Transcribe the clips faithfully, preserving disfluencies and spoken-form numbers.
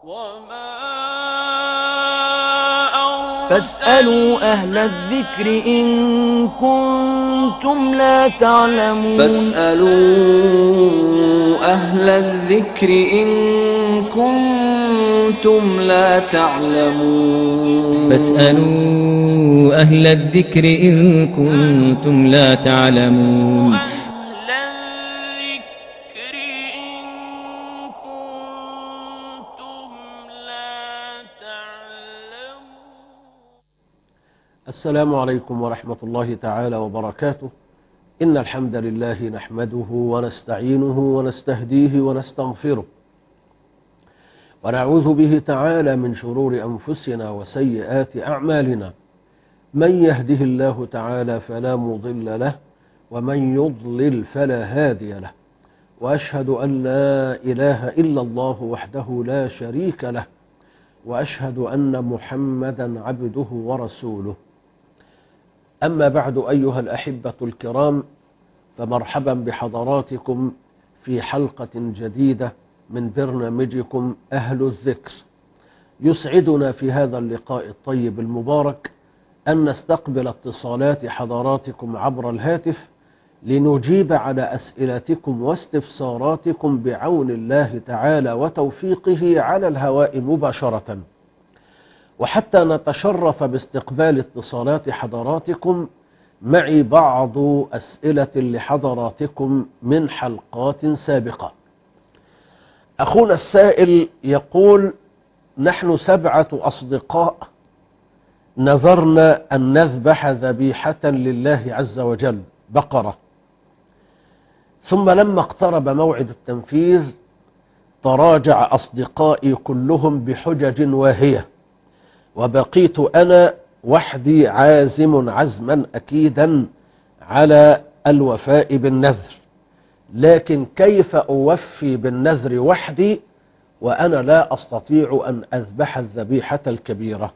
فاسألوا أهل الذكر إن كنتم لا تعلمون فاسألوا أهل الذكر إن كنتم لا تعلمون فاسألوا أهل الذكر إن كنتم لا تعلمون السلام عليكم ورحمة الله تعالى وبركاته. إن الحمد لله نحمده ونستعينه ونستهديه ونستغفره ونعوذ به تعالى من شرور أنفسنا وسيئات أعمالنا. من يهده الله تعالى فلا مضل له ومن يضلل فلا هادي له، وأشهد أن لا إله إلا الله وحده لا شريك له، وأشهد أن محمدا عبده ورسوله. أما بعد أيها الأحبة الكرام، فمرحبا بحضراتكم في حلقة جديدة من برنامجكم أهل الذكر. يسعدنا في هذا اللقاء الطيب المبارك أن نستقبل اتصالات حضراتكم عبر الهاتف لنجيب على أسئلتكم واستفساراتكم بعون الله تعالى وتوفيقه على الهواء مباشرة. وحتى نتشرف باستقبال اتصالات حضراتكم، معي بعض أسئلة لحضراتكم من حلقات سابقة. أخونا السائل يقول: نحن سبعة أصدقاء نذرنا أن نذبح ذبيحة لله عز وجل بقرة، ثم لما اقترب موعد التنفيذ تراجع أصدقائي كلهم بحجج واهية، وبقيت أنا وحدي عازم عزما أكيدا على الوفاء بالنذر، لكن كيف أوفي بالنذر وحدي وأنا لا أستطيع أن أذبح الذبيحة الكبيرة؟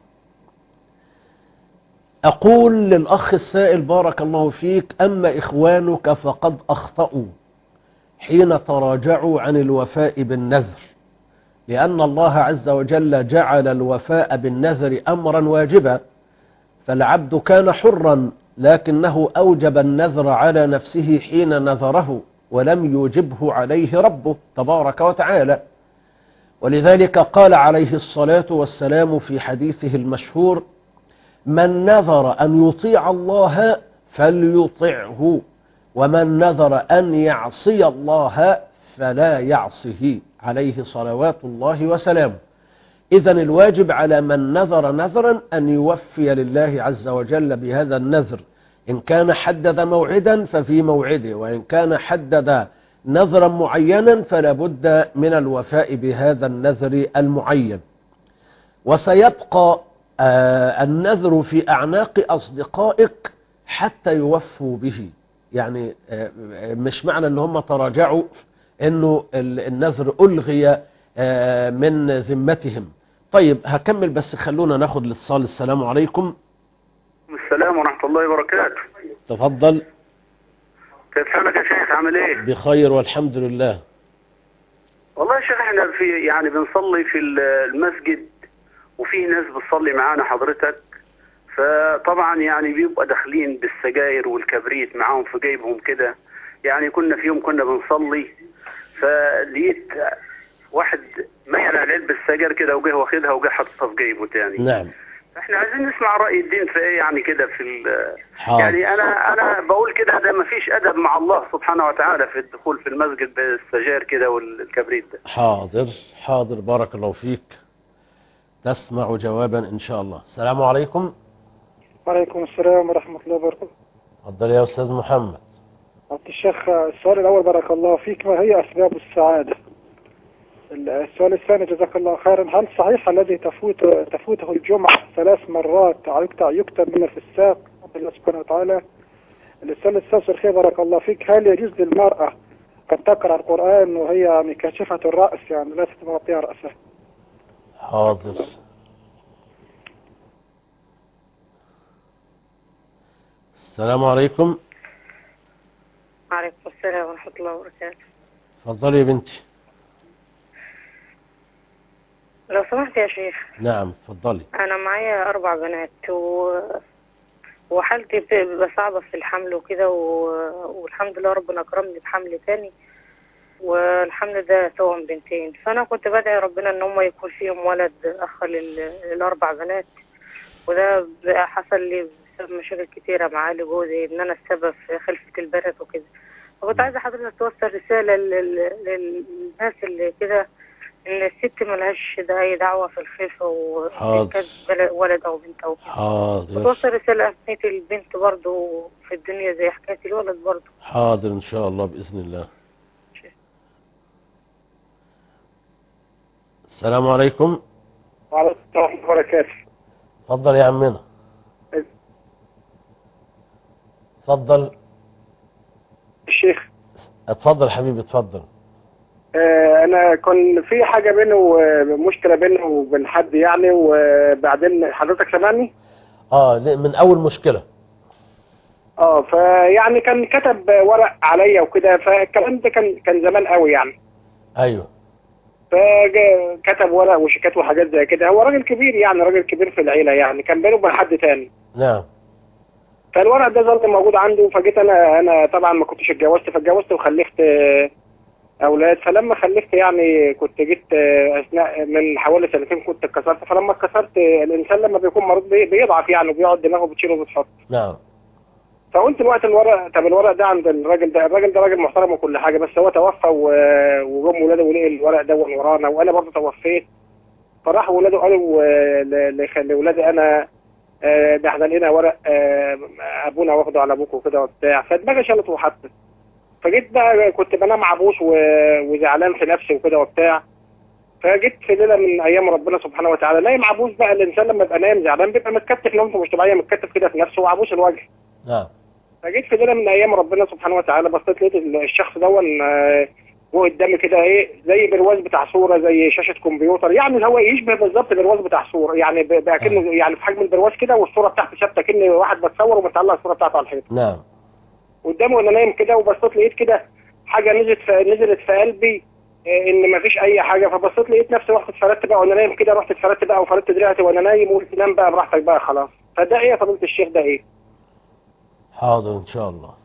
أقول للأخ السائل: بارك الله فيك، أما إخوانك فقد أخطأوا حين تراجعوا عن الوفاء بالنذر، لأن الله عز وجل جعل الوفاء بالنذر أمرا واجبا، فالعبد كان حرا لكنه أوجب النذر على نفسه حين نذره ولم يوجبه عليه ربه تبارك وتعالى. ولذلك قال عليه الصلاة والسلام في حديثه المشهور: من نذر أن يطيع الله فليطعه، ومن نذر أن يعصي الله فلا يعصه، عليه صلوات الله وسلامه. إذن الواجب على من نذر نذرا أن يوفي لله عز وجل بهذا النذر، إن كان حدد موعدا ففي موعده، وإن كان حدد نذرا معينا فلا بد من الوفاء بهذا النذر المعين. وسيبقى آه النذر في أعناق أصدقائك حتى يوفوا به، يعني آه مش معنى أن هم تراجعوا أنه النذر ألغي آه من ذمتهم. طيب هكمل، بس خلونا ناخد الاتصال. السلام عليكم. السلام ورحمة الله وبركاته. تفضل. كيف حالك يا شيخ؟ عامل ايه؟ بخير والحمد لله. والله يا شيخ احنا في يعني بنصلي في المسجد وفي ناس بتصلي معانا حضرتك، فطبعا يعني بيبقى داخلين بالسجاير والكبريت معاهم في جيبهم كده. يعني كنا في يوم كنا بنصلي فلقيت واحد ميل على علبة السجاير كده وجه واخدها وجه حاططها في جيبه تاني. نعم. احنا عايزين نسمع رأي الدين في ايه يعني كده في حاضر. يعني انا انا بقول كده ده ما فيش ادب مع الله سبحانه وتعالى في الدخول في المسجد بالسجاير كده والكبريت ده. حاضر حاضر، بارك الله فيك، تسمع جوابا ان شاء الله. السلام عليكم. وعليكم السلام ورحمة الله وبركاته. اتفضل يا استاذ محمد. عبد الشيخ، السؤال الاول بارك الله فيك، ما هي اسباب السعادة؟ السؤال الثاني جزاك الله خيرا، هل صحيح الذي تفوت تفوته الجمعة ثلاث مرات يكتب من الفساق الله سبحانه وتعالى؟ السؤال الثالث الخير بارك الله فيك، هل يجوز للمرأة أن تقرأ القرآن وهي مكشفة الرأس، يعني لا تغطيها رأسها؟ حاضر. السلام عليكم. وعليكم السلام ورحمة الله وبركاته. اتفضلي يا بنتي. لو سمحت يا شيخ، نعم اتفضلي. انا معايا اربع بنات و... وحالتي بتبقى صعبة في الحمل وكده و... والحمد لله ربنا اكرمني بحمل تاني، والحمل ده توأم بنتين. فانا كنت بدعي ربنا ان هم يكون فيهم ولد اخ لل... للاربع بنات، وده بقى حصل لي بسبب مشاكل كتيرة مع أهل جوزي، ان انا السبب في خلفة البنات وكده. فكنت عايزة حضرتك توصل رسالة لل... للناس اللي كده ان الست ملهاش ده اي دعوة في الخلفة، وان كان ولد او بنت او كده. حاضر. وتوصل رسالة أهمية البنت برضو في الدنيا زي حكاية الولد برضو. حاضر ان شاء الله باذن الله. السلام عليكم. وعليكم السلام ورحمة الله وبركاته. اتفضل يا عمنا. اتفضل الشيخ. اتفضل حبيبي اتفضل. آه انا كان في حاجة بينه مشكلة بينه وبين حد يعني، وبعدين حضرتك سامعني؟ اه من اول مشكلة. اه فيعني كان كتب ورق عليا وكده، فالكلام ده كان كان زمان قوي يعني. ايوه. فكتب ورق وشيكات وحاجات زي كده. هو راجل كبير يعني، راجل كبير في العيلة يعني، كان بينه وبين حد تاني. نعم. فالورق ده ظل موجود عنده. فجيت انا انا طبعا ما كنتش اتجوزت، فاتجوزت وخلفت اولاد. فلما خلفت يعني كنت جيت اثناء من حوالي سنتين كنت اتكسرت. فلما اتكسرت الانسان لما بيكون مريض بيضعف يعني، وبيقعد دماغه بتشيله وبتحط. نعم. فقلت الوقت الورق، طب الورق ده عند الراجل ده، الراجل ده راجل محترم وكل حاجه، بس هو توفى وجم ولاده ولقي الورق ده ورانا، وانا برضه توفيت. فراح ولاده قالوا لاولادي انا ده احنا لقينا ورق ابونا واخده على ابوك وكده وبتاع. فدماغي شالت وحطت. فجيت بقى كنت بنام عبوس وزعلان في نفسي وكده وبتاع. فجيت في ليله من ايام ربنا سبحانه وتعالى نايم عبوس. بقى الانسان لما يبقى نايم زعلان بيبقى متكتف نومته مش طبيعيه، متكتف كده في نفسه وعبوس الوجه. نعم. فجيت في ليله من ايام ربنا سبحانه وتعالى بصيت لقيت الشخص دون جوه قدامي كده ايه زي برواز بتاع صوره، زي شاشه كمبيوتر يعني. هو يشبه بالظبط برواز بتاع صوره يعني، بقى كأنه يعني في حجم البرواز كده، والصوره بتاعته ثابته كأن واحد بتصور ومطلع الصوره بتاعته على الحيط. نعم. قدامي وانا نايم كده، وبصيت لقيت كده حاجه نزلت في نزلت في قلبي ان مفيش اي حاجه. فبصيت لقيت نفسي رحت اتفردت بقى وانا نايم كده، رحت اتفردت بقى وفردت دراعتي وانا نايم، وقلت نام بقى براحتك بقى خلاص. فده ايه يا فضيله الشيخ ده ايه؟ حاضر ان شاء الله.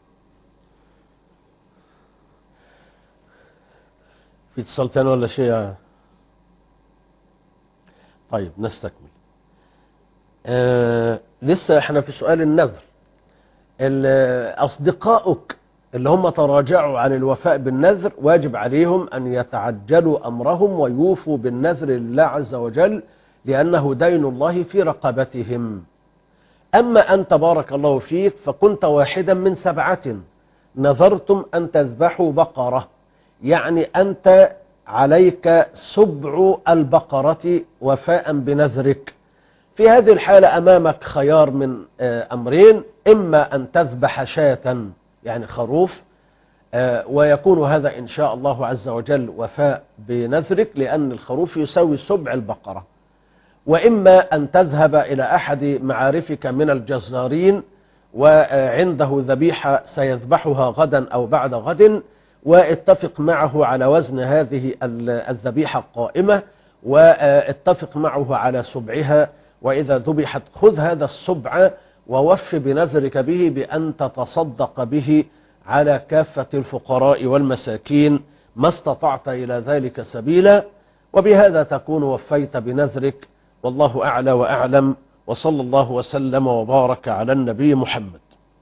في اتصال تاني ولا شيء؟ طيب نستكمل. آه لسه احنا في سؤال النذر. اصدقائك اللي هم تراجعوا عن الوفاء بالنذر واجب عليهم ان يتعجلوا امرهم ويوفوا بالنذر لله عز وجل، لانه دين الله في رقبتهم. اما انت بارك الله فيك فكنت واحدا من سبعة نذرتم ان تذبحوا بقرة، يعني أنت عليك سبع البقرة وفاء بنذرك. في هذه الحالة أمامك خيار من أمرين: إما أن تذبح شاة يعني خروف، ويكون هذا إن شاء الله عز وجل وفاء بنذرك لأن الخروف يساوي سبع البقرة، وإما أن تذهب إلى أحد معارفك من الجزارين وعنده ذبيحة سيذبحها غدا أو بعد غد، واتفق معه على وزن هذه الذبيحة القائمة، واتفق معه على سبعها، وإذا ذبحت خذ هذا السبع ووف بنذرك به بأن تتصدق به على كافة الفقراء والمساكين ما استطعت إلى ذلك سبيلا، وبهذا تكون وفيت بنذرك. والله أعلى وأعلم، وصلى الله وسلم وبارك على النبي محمد.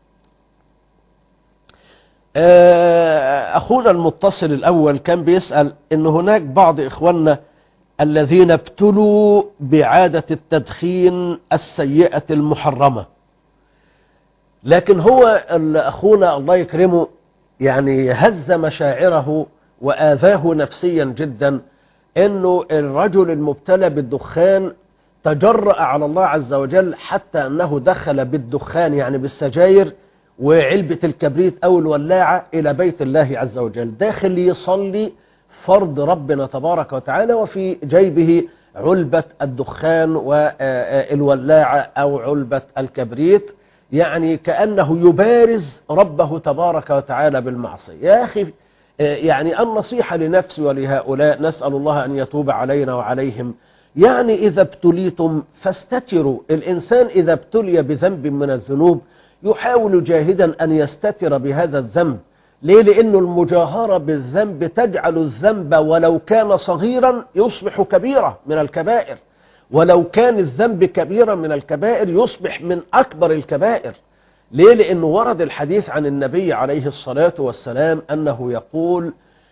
أخونا المتصل الأول كان بيسأل إن هناك بعض إخواننا الذين ابتلوا بعادة التدخين السيئة المحرمة، لكن هو أخونا الله يكرمه يعني هز مشاعره وآذاه نفسيا جدا إنه الرجل المبتلى بالدخان تجرأ على الله عز وجل حتى أنه دخل بالدخان يعني بالسجاير وعلبة الكبريت أو الولاعة إلى بيت الله عز وجل، داخل يصلي فرض ربنا تبارك وتعالى وفي جيبه علبة الدخان والولاعة أو علبة الكبريت، يعني كأنه يبارز ربه تبارك وتعالى بالمعصية. يا أخي يعني النصيحة لنفسي ولهؤلاء، نسأل الله أن يتوب علينا وعليهم. يعني إذا ابتليتم فاستتروا. الإنسان إذا ابتلي بذنب من الذنوب يحاول جاهدا أن يستتر بهذا الذنب. ليه؟ لأنه المجاهرة بالذنب تجعل الذنب ولو كان صغيرا يصبح كبيرة من الكبائر، ولو كان الذنب كبيرا من الكبائر يصبح من أكبر الكبائر. ليه؟ لأنه ورد الحديث عن النبي عليه الصلاة والسلام أنه يقول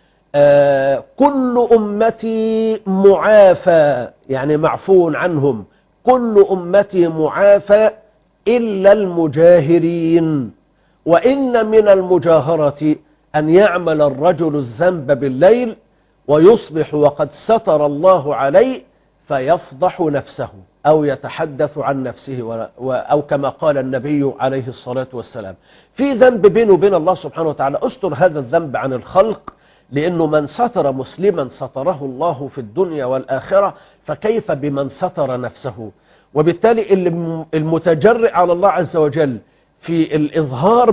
آه كل أمتي معافى، يعني معفو عنهم، كل أمتي معافى إلا المجاهرين. وإن من المجاهرة أن يعمل الرجل الذنب بالليل ويصبح وقد ستر الله عليه فيفضح نفسه أو يتحدث عن نفسه، أو كما قال النبي عليه الصلاة والسلام في ذنب بينه وبين الله سبحانه وتعالى، أستر هذا الذنب عن الخلق، لأنه من ستر مسلما ستره الله في الدنيا والآخرة، فكيف بمن ستر نفسه؟ وبالتالي المتجرئ على الله عز وجل في الإظهار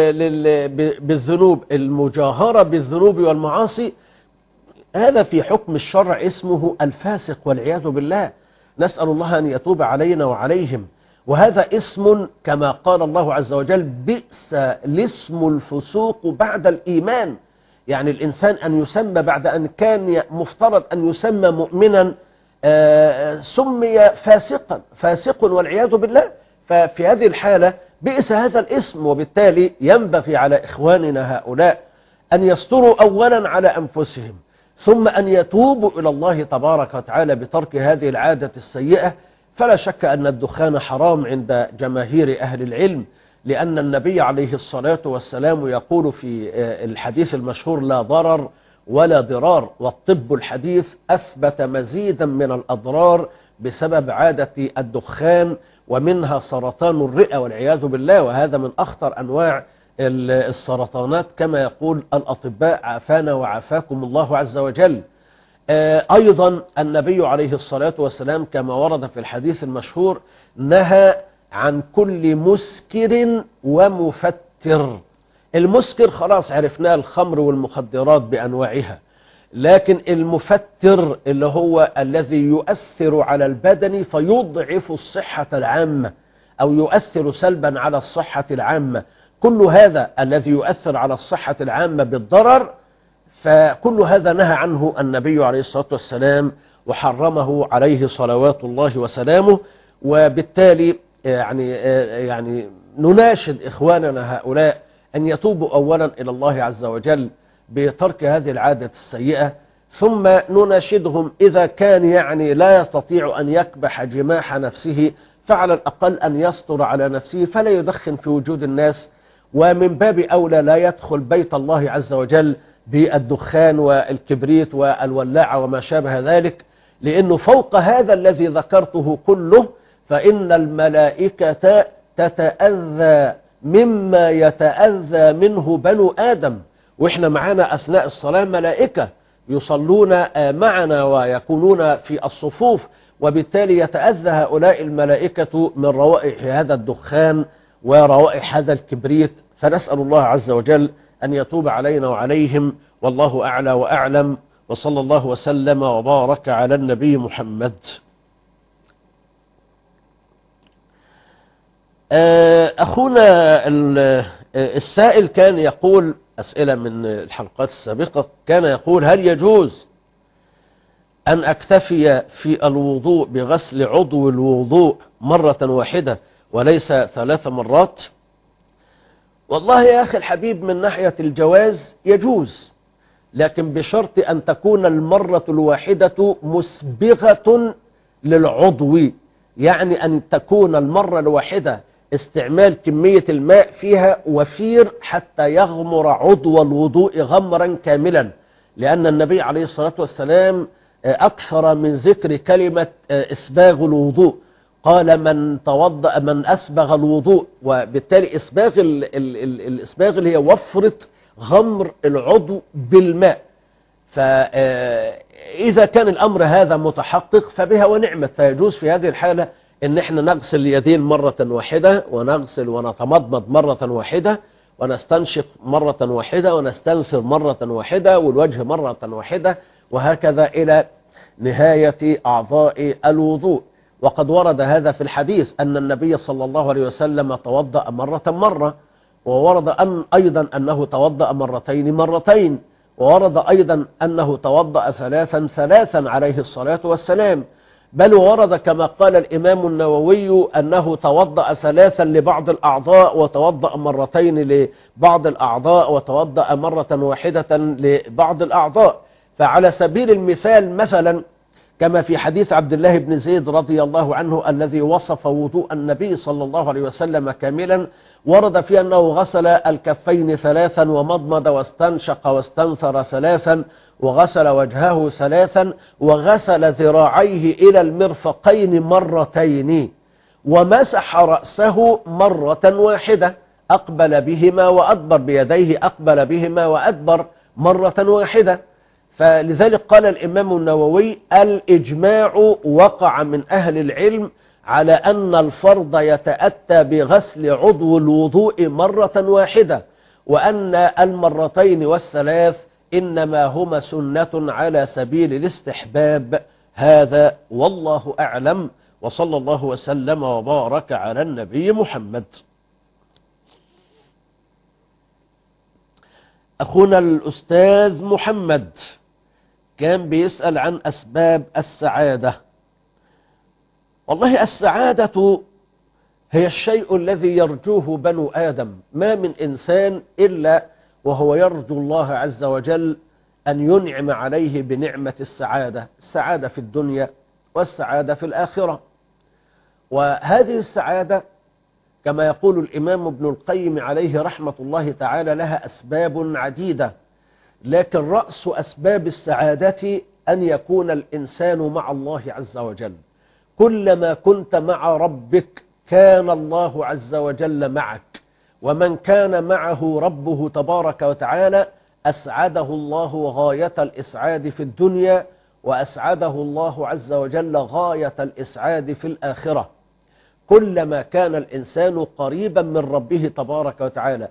بالذنوب، المجاهرة بالذنوب والمعاصي، هذا في حكم الشرع اسمه الفاسق والعياذ بالله. نسأل الله أن يتوب علينا وعليهم. وهذا اسم كما قال الله عز وجل بئس الاسم الفسوق بعد الإيمان. يعني الإنسان أن يسمى بعد أن كان مفترض أن يسمى مؤمنا آه سمي فاسقا، فاسق والعياذ بالله. ففي هذه الحالة بئس هذا الاسم. وبالتالي ينبغي على إخواننا هؤلاء أن يستروا أولا على أنفسهم، ثم أن يتوبوا إلى الله تبارك وتعالى بترك هذه العادة السيئة. فلا شك أن الدخان حرام عند جماهير أهل العلم، لأن النبي عليه الصلاة والسلام يقول في الحديث المشهور لا ضرر ولا ضرار، والطب الحديث أثبت مزيدا من الأضرار بسبب عادة الدخان، ومنها سرطان الرئة والعياذ بالله، وهذا من أخطر أنواع السرطانات كما يقول الأطباء عافانا وعافاكم الله عز وجل. أيضا النبي عليه الصلاة والسلام كما ورد في الحديث المشهور نهى عن كل مسكر ومفتر. المسكر خلاص عرفناه، الخمر والمخدرات بأنواعها، لكن المفتر اللي هو الذي يؤثر على البدن فيضعف الصحة العامة أو يؤثر سلبا على الصحة العامة، كل هذا الذي يؤثر على الصحة العامة بالضرر، فكل هذا نهى عنه النبي عليه الصلاة والسلام وحرمه عليه صلوات الله وسلامه. وبالتالي يعني يعني نناشد إخواننا هؤلاء أن يتوبوا أولا إلى الله عز وجل بترك هذه العادة السيئة، ثم نناشدهم إذا كان يعني لا يستطيع أن يكبح جماح نفسه فعلى الأقل أن يستر على نفسه فلا يدخن في وجود الناس، ومن باب أولى لا يدخل بيت الله عز وجل بالدخان والكبريت والولاعة وما شابه ذلك، لأنه فوق هذا الذي ذكرته كله فإن الملائكة تتأذى مما يتأذى منه بنو آدم، وإحنا معنا أثناء الصلاة ملائكة يصلون معنا ويكونون في الصفوف، وبالتالي يتأذى هؤلاء الملائكة من روائح هذا الدخان وروائح هذا الكبريت. فنسأل الله عز وجل أن يتوب علينا وعليهم، والله أعلى وأعلم، وصلى الله وسلم وبارك على النبي محمد. أخونا السائل كان يقول أسئلة من الحلقات السابقة، كان يقول هل يجوز أن أكتفي في الوضوء بغسل عضو الوضوء مرة واحدة وليس ثلاث مرات؟ والله يا أخي الحبيب من ناحية الجواز يجوز، لكن بشرط أن تكون المرة الواحدة مسبغة للعضو، يعني أن تكون المرة الواحدة استعمال كمية الماء فيها وفير حتى يغمر عضو الوضوء غمرا كاملا، لأن النبي عليه الصلاة والسلام أكثر من ذكر كلمة إسباغ الوضوء، قال من توضأ من أسبغ الوضوء، وبالتالي إسباغ ال ال ال الإسباغ اللي هي وفرة غمر العضو بالماء. فإذا كان الأمر هذا متحقق فبها ونعمت، فيجوز في هذه الحالة ان احنا نغسل اليدين مرة واحدة ونغسل ونتمضمض مرة واحدة، ونستنشق مرة واحدة ونستنثر مرة واحدة والوجه مرة واحدة، وهكذا إلى نهاية أعضاء الوضوء. وقد ورد هذا في الحديث أن النبي صلى الله عليه وسلم توضأ مرة مرة، وورد أن أيضا أنه توضأ مرتين مرتين، وورد أيضا أنه توضأ ثلاثا ثلاثا عليه الصلاة والسلام. بل ورد كما قال الإمام النووي أنه توضأ ثلاثا لبعض الأعضاء، وتوضأ مرتين لبعض الأعضاء، وتوضأ مرة واحدة لبعض الأعضاء. فعلى سبيل المثال مثلا كما في حديث عبد الله بن زيد رضي الله عنه الذي وصف وضوء النبي صلى الله عليه وسلم كاملا، ورد فيه أنه غسل الكفين ثلاثا ومضمض واستنشق واستنثر ثلاثا، وغسل وجهه ثلاثا، وغسل ذراعيه إلى المرفقين مرتين، ومسح رأسه مرة واحدة، أقبل بهما وأدبر بيديه، أقبل بهما وأدبر مرة واحدة. فلذلك قال الإمام النووي الإجماع وقع من أهل العلم على أن الفرض يتأتى بغسل عضو الوضوء مرة واحدة، وأن المرتين والثلاث إنما هما سنة على سبيل الاستحباب. هذا والله أعلم، وصلى الله وسلم وبارك على النبي محمد. أخونا الأستاذ محمد كان بيسأل عن أسباب السعادة. والله السعادة هي الشيء الذي يرجوه بنو آدم، ما من إنسان إلا وهو يرجو الله عز وجل أن ينعم عليه بنعمة السعادة، السعادة في الدنيا والسعادة في الآخرة. وهذه السعادة كما يقول الإمام ابن القيم عليه رحمة الله تعالى لها أسباب عديدة، لكن رأس أسباب السعادة أن يكون الإنسان مع الله عز وجل. كلما كنت مع ربك كان الله عز وجل معك، ومن كان معه ربه تبارك وتعالى أسعده الله غاية الإسعاد في الدنيا، وأسعده الله عز وجل غاية الإسعاد في الآخرة. كلما كان الإنسان قريبا من ربه تبارك وتعالى،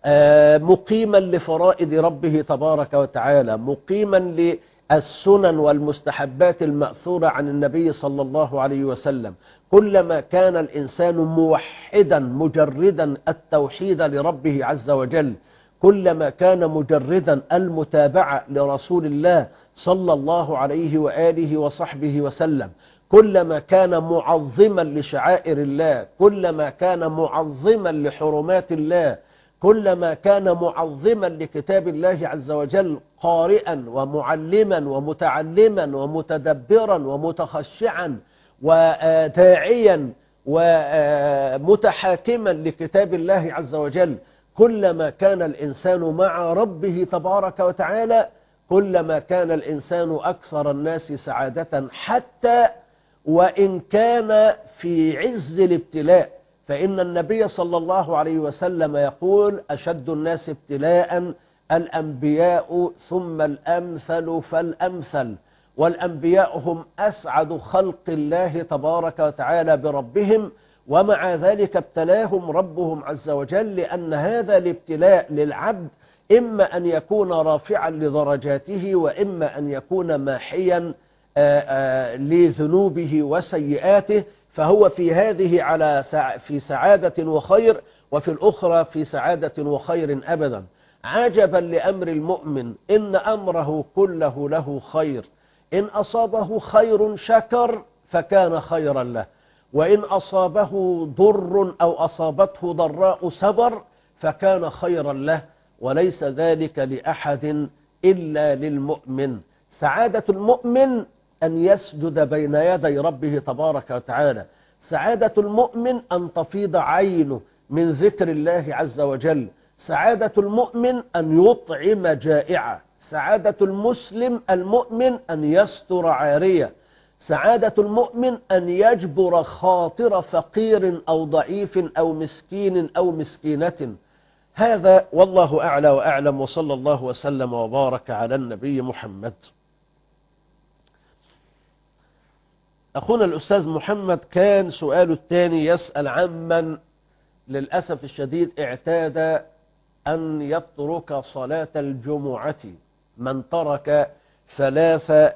مقيما لفرائض ربه تبارك وتعالى، مقيما للسنن والمستحبات المأثورة عن النبي صلى الله عليه وسلم، كلما كان الإنسان موحدا مجردا التوحيد لربه عز وجل، كلما كان مجردا المتابعة لرسول الله صلى الله عليه وآله وصحبه وسلم، كلما كان معظما لشعائر الله، كلما كان معظما لحرمات الله، كلما كان معظما لكتاب الله عز وجل، قارئا ومعلما ومتعلما ومتدبرا ومتخشعا وداعيا ومتحاكما لكتاب الله عز وجل، كلما كان الإنسان مع ربه تبارك وتعالى كلما كان الإنسان أكثر الناس سعادة، حتى وإن كان في عز الابتلاء. فإن النبي صلى الله عليه وسلم يقول أشد الناس ابتلاء الأنبياء ثم الأمثل فالأمثل، والأنبياء هم أسعد خلق الله تبارك وتعالى بربهم، ومع ذلك ابتلاهم ربهم عز وجل، لأن هذا الابتلاء للعبد إما أن يكون رافعا لدرجاته، وإما أن يكون ماحيا لذنوبه وسيئاته، فهو في هذه على في سعادة وخير، وفي الأخرى في سعادة وخير أبدا. عجبا لأمر المؤمن إن أمره كله له خير، إن أصابه خير شكر فكان خيرا له، وإن أصابه ضر أو أصابته ضراء صبر فكان خيرا له، وليس ذلك لأحد إلا للمؤمن. سعادة المؤمن أن يسجد بين يدي ربه تبارك وتعالى، سعادة المؤمن أن تفيض عينه من ذكر الله عز وجل، سعادة المؤمن أن يطعم جائعا، سعادة المسلم المؤمن أن يستر عارية، سعادة المؤمن أن يجبر خاطر فقير أو ضعيف أو مسكين أو مسكينة. هذا والله أعلى وأعلم، وصلى الله وسلم وبارك على النبي محمد. أخونا الأستاذ محمد كان سؤاله الثاني يسأل عمن للأسف الشديد اعتاد أن يترك صلاة الجمعة من ترك ثلاث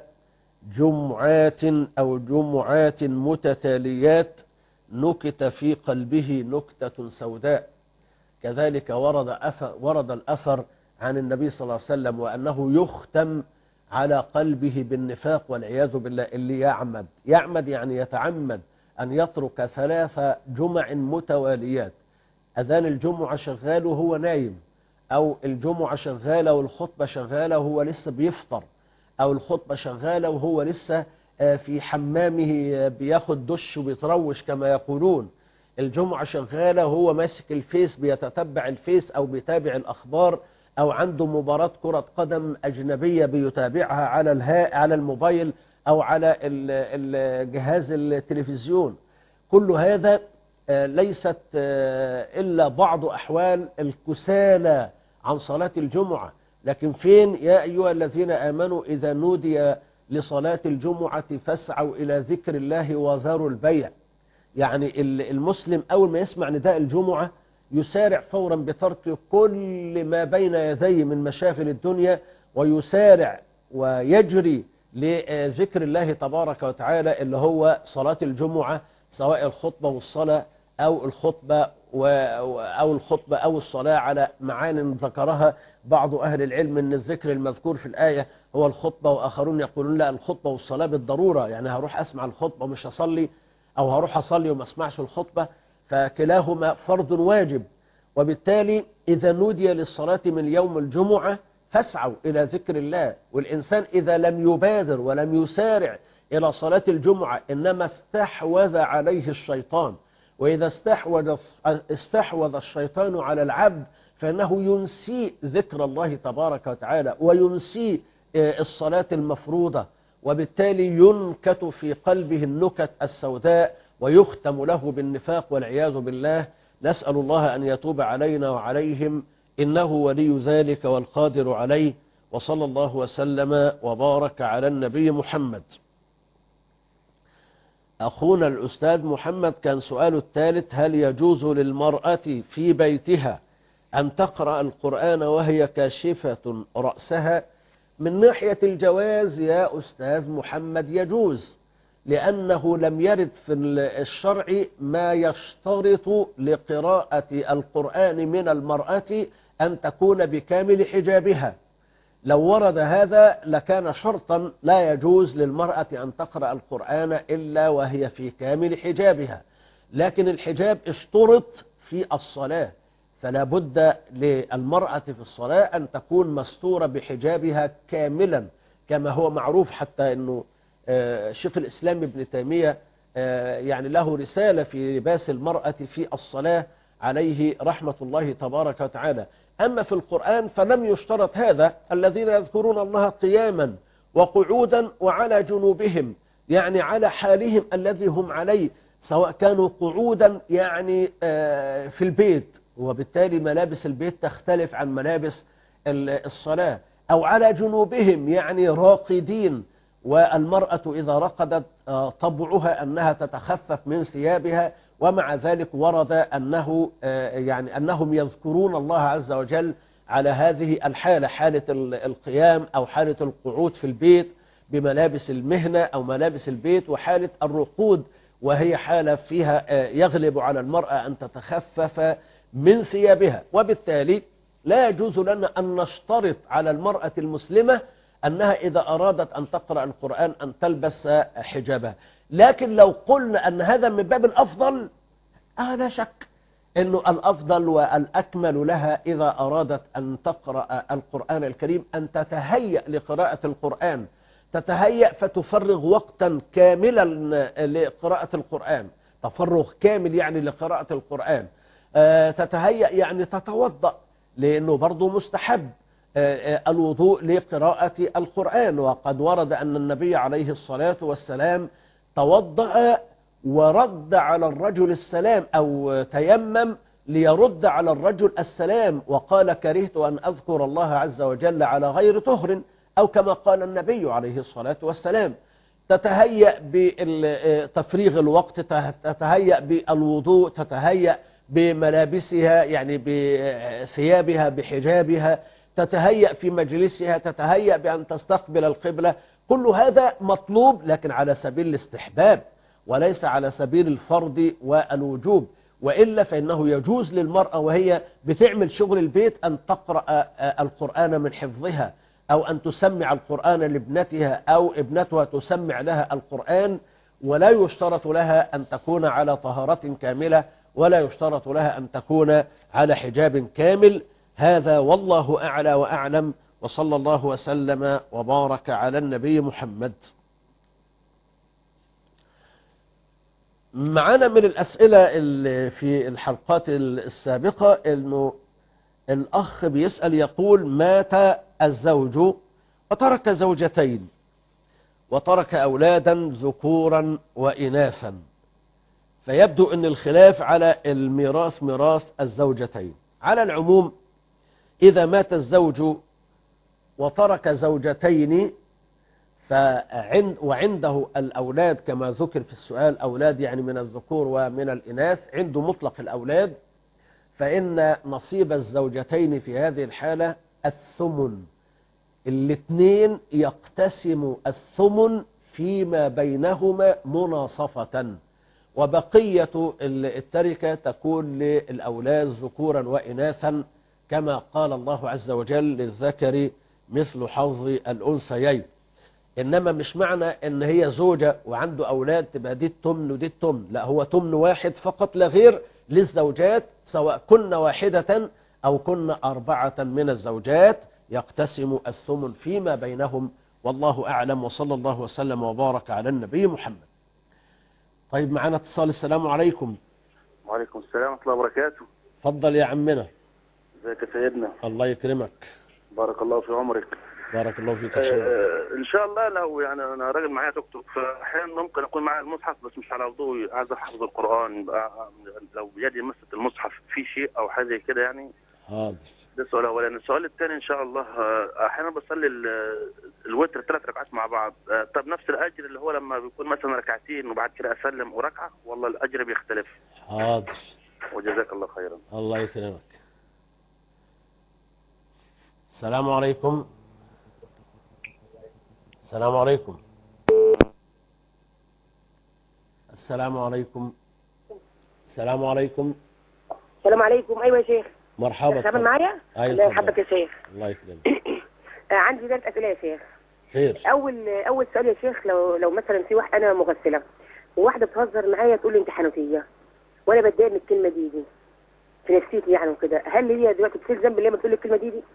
جمعات أو جمعات متتاليات نكت في قلبه نكتة سوداء. كذلك ورد أثر ورد الأثر عن النبي صلى الله عليه وسلم وأنه يختم على قلبه بالنفاق والعياذ بالله. اللي يعمد يعمد يعني يتعمد أن يترك ثلاث جمع متواليات، أذان الجمعة شغال وهو نايم، أو الجمعة شغالة والخطبة شغالة وهو لسه بيفطر، أو الخطبة شغالة وهو لسه في حمامه بياخد دش وبيتروش كما يقولون، الجمعة شغالة وهو ماسك الفيس بيتتبع الفيس أو بيتابع الأخبار، أو عنده مباراة كرة قدم أجنبية بيتابعها على الهاء على الموبايل أو على الجهاز التلفزيون. كل هذا ليست إلا بعض أحوال الكسالى عن صلاة الجمعة. لكن فين يا أيها الذين آمنوا إذا نودي لصلاة الجمعة فاسعوا إلى ذكر الله وذروا البيع. يعني المسلم أول ما يسمع نداء الجمعة يسارع فورا بترك كل ما بين يديه من مشاغل الدنيا، ويسارع ويجري لذكر الله تبارك وتعالى اللي هو صلاة الجمعة، سواء الخطبة والصلاة أو الخطبة أو الخطبة أو الصلاة على معان ذكرها بعض أهل العلم أن الذكر المذكور في الآية هو الخطبة، وآخرون يقولون لا الخطبة والصلاة بالضرورة، يعني هروح أسمع الخطبة مش أصلي، أو هروح أصلي وما أسمعش الخطبة، فكلاهما فرض واجب. وبالتالي إذا نودي للصلاة من يوم الجمعة فاسعوا إلى ذكر الله. والإنسان إذا لم يبادر ولم يسارع إلى صلاة الجمعة إنما استحوذ عليه الشيطان، وإذا استحوذ, استحوذ الشيطان على العبد فإنه ينسي ذكر الله تبارك وتعالى وينسي الصلاة المفروضة، وبالتالي ينكت في قلبه النكت السوداء ويختم له بالنفاق والعياذ بالله. نسأل الله أن يتوب علينا وعليهم إنه ولي ذلك والقادر عليه. وصلى الله وسلم وبارك على النبي محمد. أخونا الأستاذ محمد كان سؤاله الثالث: هل يجوز للمرأة في بيتها أن تقرأ القرآن وهي كاشفة رأسها؟ من ناحية الجواز يا أستاذ محمد يجوز، لأنه لم يرد في الشرع ما يشترط لقراءة القرآن من المرأة أن تكون بكامل حجابها. لو ورد هذا لكان شرطا لا يجوز للمرأة أن تقرأ القرآن إلا وهي في كامل حجابها، لكن الحجاب اشترط في الصلاة، فلا بد للمرأة في الصلاة أن تكون مستورة بحجابها كاملا كما هو معروف. حتى أنه شيخ الإسلام ابن تيمية يعني له رسالة في لباس المرأة في الصلاة عليه رحمة الله تبارك وتعالى. أما في القرآن فلم يشترط هذا. الذين يذكرون الله قياما وقعودا وعلى جنوبهم، يعني على حالهم الذي هم عليه، سواء كانوا قعودا يعني في البيت وبالتالي ملابس البيت تختلف عن ملابس الصلاة، أو على جنوبهم يعني راقدين، والمرأة إذا رقدت طبعها أنها تتخفف من ثيابها، ومع ذلك ورد أنه يعني أنهم يذكرون الله عز وجل على هذه الحالة، حالة القيام أو حالة القعود في البيت بملابس المهنة أو ملابس البيت، وحالة الرقود وهي حالة فيها يغلب على المرأة أن تتخفف من ثيابها. وبالتالي لا يجوز لنا أن نشترط على المرأة المسلمة أنها إذا أرادت أن تقرأ القرآن أن تلبس حجابها. لكن لو قلنا أن هذا من باب الأفضل، آه لا شك أنه الأفضل والأكمل لها إذا أرادت أن تقرأ القرآن الكريم أن تتهيأ لقراءة القرآن، تتهيأ فتفرغ وقتا كاملا لقراءة القرآن، تفرغ كامل يعني لقراءة القرآن، تتهيأ يعني تتوضأ، لأنه برضو مستحب الوضوء لقراءة القرآن. وقد ورد أن النبي عليه الصلاة والسلام توضأ ورد على الرجل السلام، أو تيمم ليرد على الرجل السلام، وقال: كرهت أن أذكر الله عز وجل على غير طهر، أو كما قال النبي عليه الصلاة والسلام. تتهيأ بتفريغ الوقت، تتهيأ بالوضوء، تتهيأ بملابسها، يعني بثيابها، بحجابها، تتهيأ في مجلسها، تتهيأ بأن تستقبل القبلة. كل هذا مطلوب، لكن على سبيل الاستحباب وليس على سبيل الفرض والوجوب. وإلا فإنه يجوز للمرأة وهي بتعمل شغل البيت أن تقرأ القرآن من حفظها، أو أن تسمع القرآن لابنتها، أو ابنتها تسمع لها القرآن، ولا يشترط لها أن تكون على طهارة كاملة، ولا يشترط لها أن تكون على حجاب كامل. هذا والله أعلى وأعلم، وصلى الله وسلم وبارك على النبي محمد. معنا من الأسئلة اللي في الحلقات السابقة إنه الأخ بيسأل يقول: مات الزوج وترك زوجتين وترك أولادا ذكورا وإناثا، فيبدو أن الخلاف على الميراث، ميراث الزوجتين. على العموم إذا مات الزوج وترك زوجتين فعند وعنده الأولاد كما ذكر في السؤال، أولاد يعني من الذكور ومن الإناث، عنده مطلق الأولاد، فإن نصيب الزوجتين في هذه الحالة الثمن. الاثنين يقتسم الثمن فيما بينهما مناصفة، وبقية التركة تكون للأولاد ذكورا وإناثا، كما قال الله عز وجل: للذكر مثل حظ الأنثيين. إنما مش معنى إن هي زوجة وعنده أولاد تبقى دي التمن ودي التمن، لا، هو تمن واحد فقط لا غير للزوجات، سواء كن واحدة أو كن أربعة من الزوجات، يقتسم الثمن فيما بينهم، والله أعلم، وصلى الله وسلم وبارك على النبي محمد. طيب معنا اتصال. السلام عليكم. وعليكم السلام ورحمة الله وبركاته. تفضل يا عمنا. ازيك يا سيدنا؟ الله يكرمك. بارك الله في عمرك. بارك الله فيك يا آه شيخ. ان شاء الله. لو يعني انا راجل معايا توك توك، فاحيانا ممكن اكون معايا المصحف بس مش على وضوء، عايز احفظ القرآن، لو بيدي مست المصحف في شيء او حاجه كده يعني. حاضر. ده السؤال الاولاني. السؤال الثاني ان شاء الله، احيانا بصلي الوتر ثلاث ركعات مع بعض، طب نفس الاجر اللي هو لما بيكون مثلا ركعتين وبعد كده اسلم وركعه، والله الاجر بيختلف؟ حاضر. وجزاك الله خيرا. الله يكرمك. السلام عليكم. السلام عليكم. السلام عليكم. السلام عليكم. السلام عليكم. ايوه يا شيخ. مرحبا. تمام معايا؟ ايوه حضرتك يا شيخ. الله يكرمك. عندي ثلاث اسئله يا شيخ. خير. اول اول سؤال يا شيخ، لو لو مثلا في واحد، انا مغسله وواحده بتهزر معايا تقول لي انت حنوتيه، وانا بتضايق من الكلمه دي دي في نفسيتي يعني وكده، هل هي دلوقتي بتصير ذنب ليه ما تقول لي الكلمه دي دي؟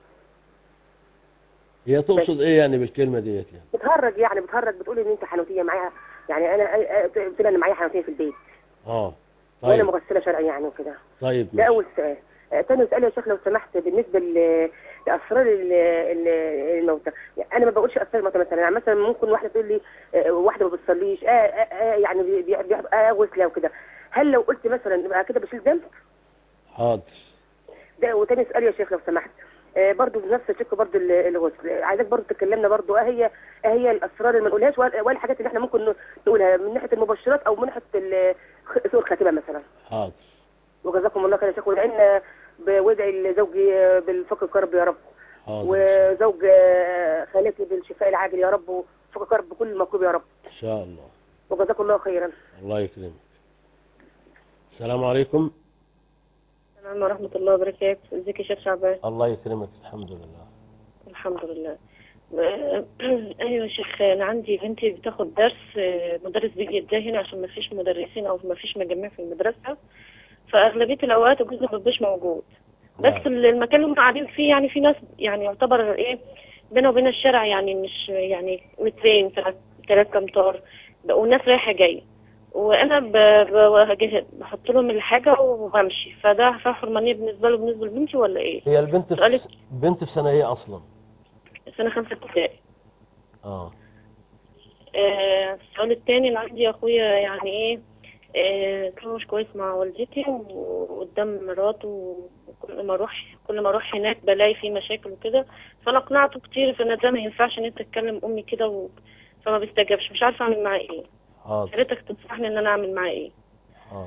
هي تقصد ايه يعني بالكلمه ديت؟ يعني بتهرج، يعني بتهرج، بتقول ان انت حنوتيه معايا، يعني انا قلت لها ان معايا حنوتيه في البيت. اه طيب. وانا مغسله شرعي يعني وكده. طيب ده اول سؤال. ثاني سؤال يا شيخ لو سمحت، بالنسبه لاسرار الموتى، انا ما بقولش اسرار الموتى مثلا، يعني مثلا ممكن واحده تقول لي واحده ما بتصليش، آه آه يعني بيبقى غسله وكده، هل لو قلت مثلا يبقى كده بشيل ذنب؟ حاضر. ده وثاني سؤال يا شيخ لو سمحت، آه برضه بنفس الشق برضه الغسل، عايزاك برضه تكلمنا برضه، اه هي اه هي الاسرار اللي ما نقولهاش، ولا الحاجات اللي احنا ممكن نقولها من ناحيه المبشرات او من ناحيه سوء الخاتمه مثلا. حاضر. وجزاكم الله خير يا شيخ، وادعينا بوضعي لزوجي بالفك الكرب يا رب. حاضر. وزوج خالتي بالشفاء العاجل يا رب، وفك الكرب بكل مكروب يا رب ان شاء الله. وجزاكم الله خيرا. الله يكرمك. السلام عليكم. السلام ورحمة الله وبركاته. ازيك يا شيخ شعبان؟ الله يكرمك. الحمد لله. الحمد لله. ايوه يا شيخ، انا عندي بنتي بتاخد درس، مدرس بيجي يديها هنا عشان ما فيش مدرسين او ما فيش مجمع في المدرسه، فاغلبيه الاوقات الجزء ما بيبقاش موجود، بس المكان اللي هم قاعدين فيه يعني في ناس يعني يعتبر ايه بينه وبين الشارع، يعني مش يعني مترين ثلاث امتار، والناس رايحه جايه، وانا بحط لهم الحاجه وبمشي، فده فيها حرمانيه بالنسبه له بالنسبه لبنتي ولا ايه؟ هي البنت في بنت في سنه ايه اصلا؟ سنه خمسه ابتدائي. اه السؤال الثاني اللي عندي يا اخويا، يعني ايه آه كان مش كويس مع والدتي وقدام مراته، وكل ما اروح كل ما اروح هناك بلاقي في مشاكل وكده، فانا اقنعته كتير في ان ده ما ينفعش ان انت تتكلم امي كده و... فما بيستجابش، مش عارفه اعمل معاه ايه. حاضر. حضرتك تنصحني ان انا اعمل معاه ايه؟ حاضر.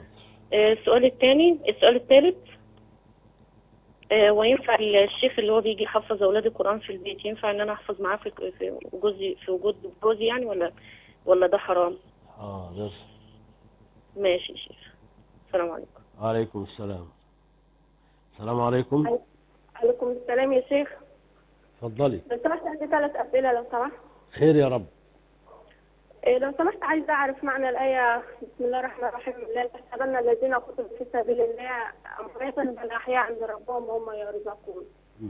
آه، السؤال الثاني السؤال الثالث، آه، وينفع الشيخ اللي هو بيجي يحفظ اولاد القرآن في البيت، ينفع ان انا احفظ معاه في في جوزي في وجود جوزي يعني، ولا ولا ده حرام؟ اه بس. ماشي يا شيخ. السلام عليكم. وعليكم السلام. السلام عليكم. عليكم السلام يا شيخ. اتفضلي. لو سمحت عندي ثلاث أسئلة لو سمحت. خير يا رب. إيه لو سمحت عايزة أعرف معنى الآية بسم الله الرحمن الرحيم، لا تحسبن الذين قتلوا في سبيل الله أمواتا بل أحياء عند ربهم وهم يرزقون.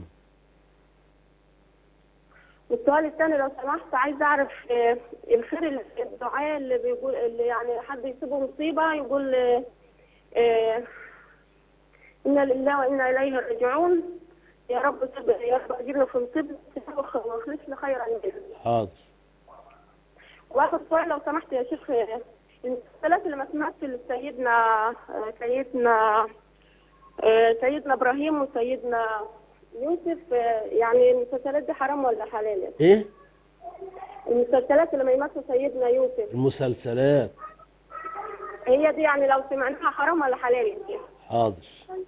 والسؤال الثاني لو سمحت عايزة أعرف إيه الخير اللي الدعاء اللي بيقول اللي يعني حد يصيبه مصيبة يقول إيه إنا لله وإنا إليه راجعون، يا رب يا رب أجرني في مصيبتي واخلص لي خيرا منها. حاضر. واخر سؤال لو سمحت يا شيخ، المسلسلات اللي ما تمثل سيدنا سيدنا سيدنا ابراهيم وسيدنا يوسف، يعني المسلسلات دي حرام ولا حلال؟ ايه؟ المسلسلات اللي ما يمثل سيدنا يوسف. المسلسلات هي دي يعني لو سمعناها حرام ولا حلال يا شيخ؟ حاضر.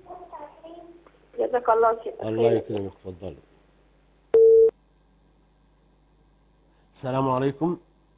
جزاك الله خير. الله يكرمك. اتفضلي. السلام عليكم.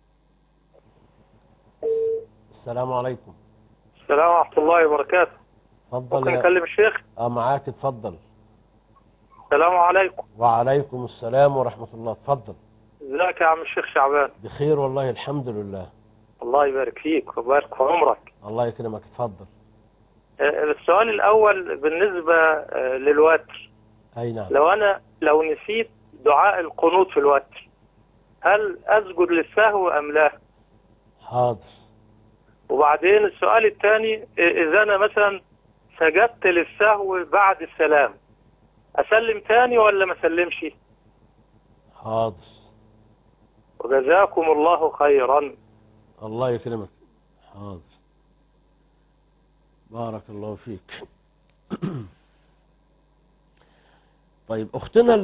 السلام عليكم. السلام ورحمة الله وبركاته. اتفضل. ممكن نكلم الشيخ؟ اه معاك. اتفضل. السلام عليكم. وعليكم السلام ورحمة الله. اتفضل. ازيك يا عم الشيخ شعبان؟ بخير والله الحمد لله. الله يبارك فيك ويبارك في عمرك. الله يكرمك. اتفضل. السؤال الأول بالنسبة للوتر. أي نعم. لو أنا لو نسيت دعاء القنوت في الوتر هل أسجد للسهو أم لا؟ حاضر. وبعدين السؤال الثاني، إذا أنا مثلا سجدت للسهو بعد السلام أسلم تاني ولا ما أسلمش؟ حاضر. وجزاكم الله خيرا. الله يكرمك. حاضر. بارك الله فيك. طيب أختنا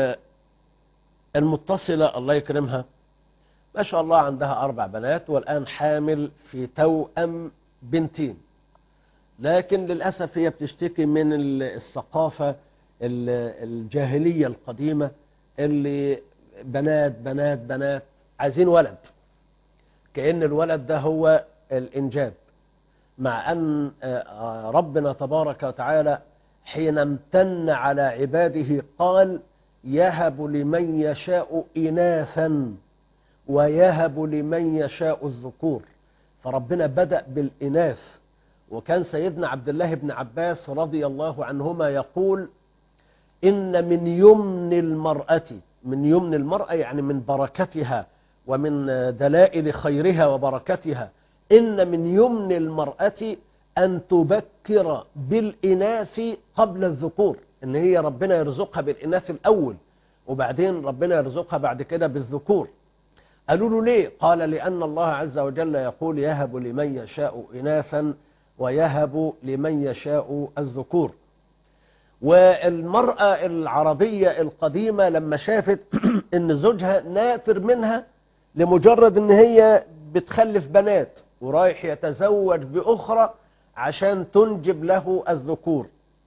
المتصلة الله يكرمها ما شاء الله عندها أربع بنات والآن حامل في توأم بنتين، لكن للأسف هي بتشتكي من الثقافة الجاهلية القديمة اللي بنات بنات بنات عايزين ولد، كأن الولد ده هو الإنجاب، مع أن ربنا تبارك وتعالى حين امتن على عباده قال يهب لمن يشاء إناثا ويهب لمن يشاء الذكور، فربنا بدأ بالإناث. وكان سيدنا عبد الله بن عباس رضي الله عنهما يقول إن من يمن المرأة، من يمن المرأة يعني من بركتها ومن دلائل خيرها وبركتها، إن من يمن المرأة أن تبكر بالإناث قبل الذكور، إن هي ربنا يرزقها بالإناث الأول وبعدين ربنا يرزقها بعد كده بالذكور. قالوا له ليه؟ قال لأن الله عز وجل يقول يهب لمن يشاء إناثا ويهب لمن يشاء الذكور. والمرأة العربية القديمة لما شافت إن زوجها نافر منها لمجرد إن هي بتخلف بنات ورايح يتزوج بأخرى عشان تنجب له الذكور،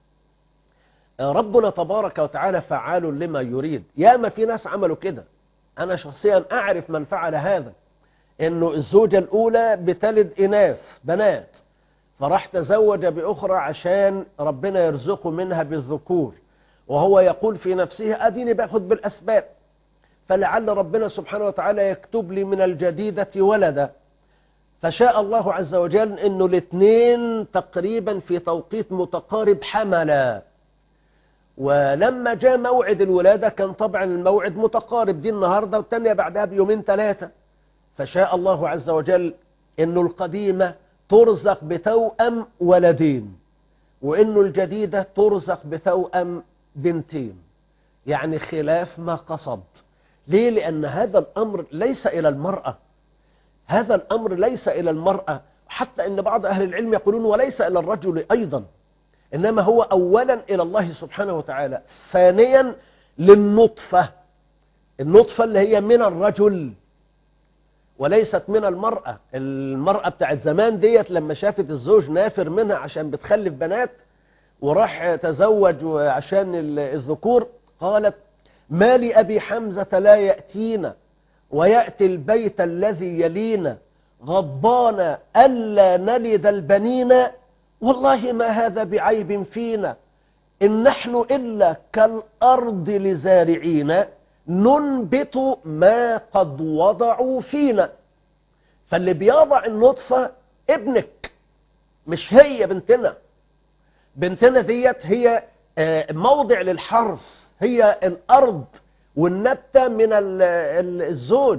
ربنا تبارك وتعالى فعال لما يريد. ياما في ناس عملوا كده، أنا شخصيا أعرف من فعل هذا، إنه الزوجة الأولى بتلد إناث بنات فراح تزوج بأخرى عشان ربنا يرزقه منها بالذكور، وهو يقول في نفسه أديني باخد بالأسباب فلعل ربنا سبحانه وتعالى يكتب لي من الجديدة ولدا. فشاء الله عز وجل إنه الاثنين تقريبا في توقيت متقارب حملا، ولما جاء موعد الولادة كان طبعا الموعد متقارب، دي النهاردة والتانية بعدها بيومين ثلاثة. فشاء الله عز وجل إنه القديمة ترزق بتوأم ولدين وإنه الجديدة ترزق بتوأم بنتين، يعني خلاف ما قصد. ليه؟ لأن هذا الأمر ليس إلى المرأة، هذا الأمر ليس إلى المرأة، حتى إن بعض أهل العلم يقولون وليس إلى الرجل أيضا، إنما هو أولا إلى الله سبحانه وتعالى، ثانيا للنطفة، النطفة اللي هي من الرجل، وليست من المرأة. المرأة بتاعت زمان ديت لما شافت الزوج نافر منها عشان بتخلف بنات وراح تزوج عشان الذكور، قالت ما لأبي حمزة لا يأتينا ويأتي البيت الذي يلينا غضبان ألا نلد البنين والله ما هذا بعيب فينا إن نحن إلا كالأرض لزارعين ننبت ما قد وضعوا فينا. فاللي بيضع النطفة ابنك مش هي بنتنا. بنتنا ديت هي موضع للحرث، هي الأرض والنبتة من الزوج،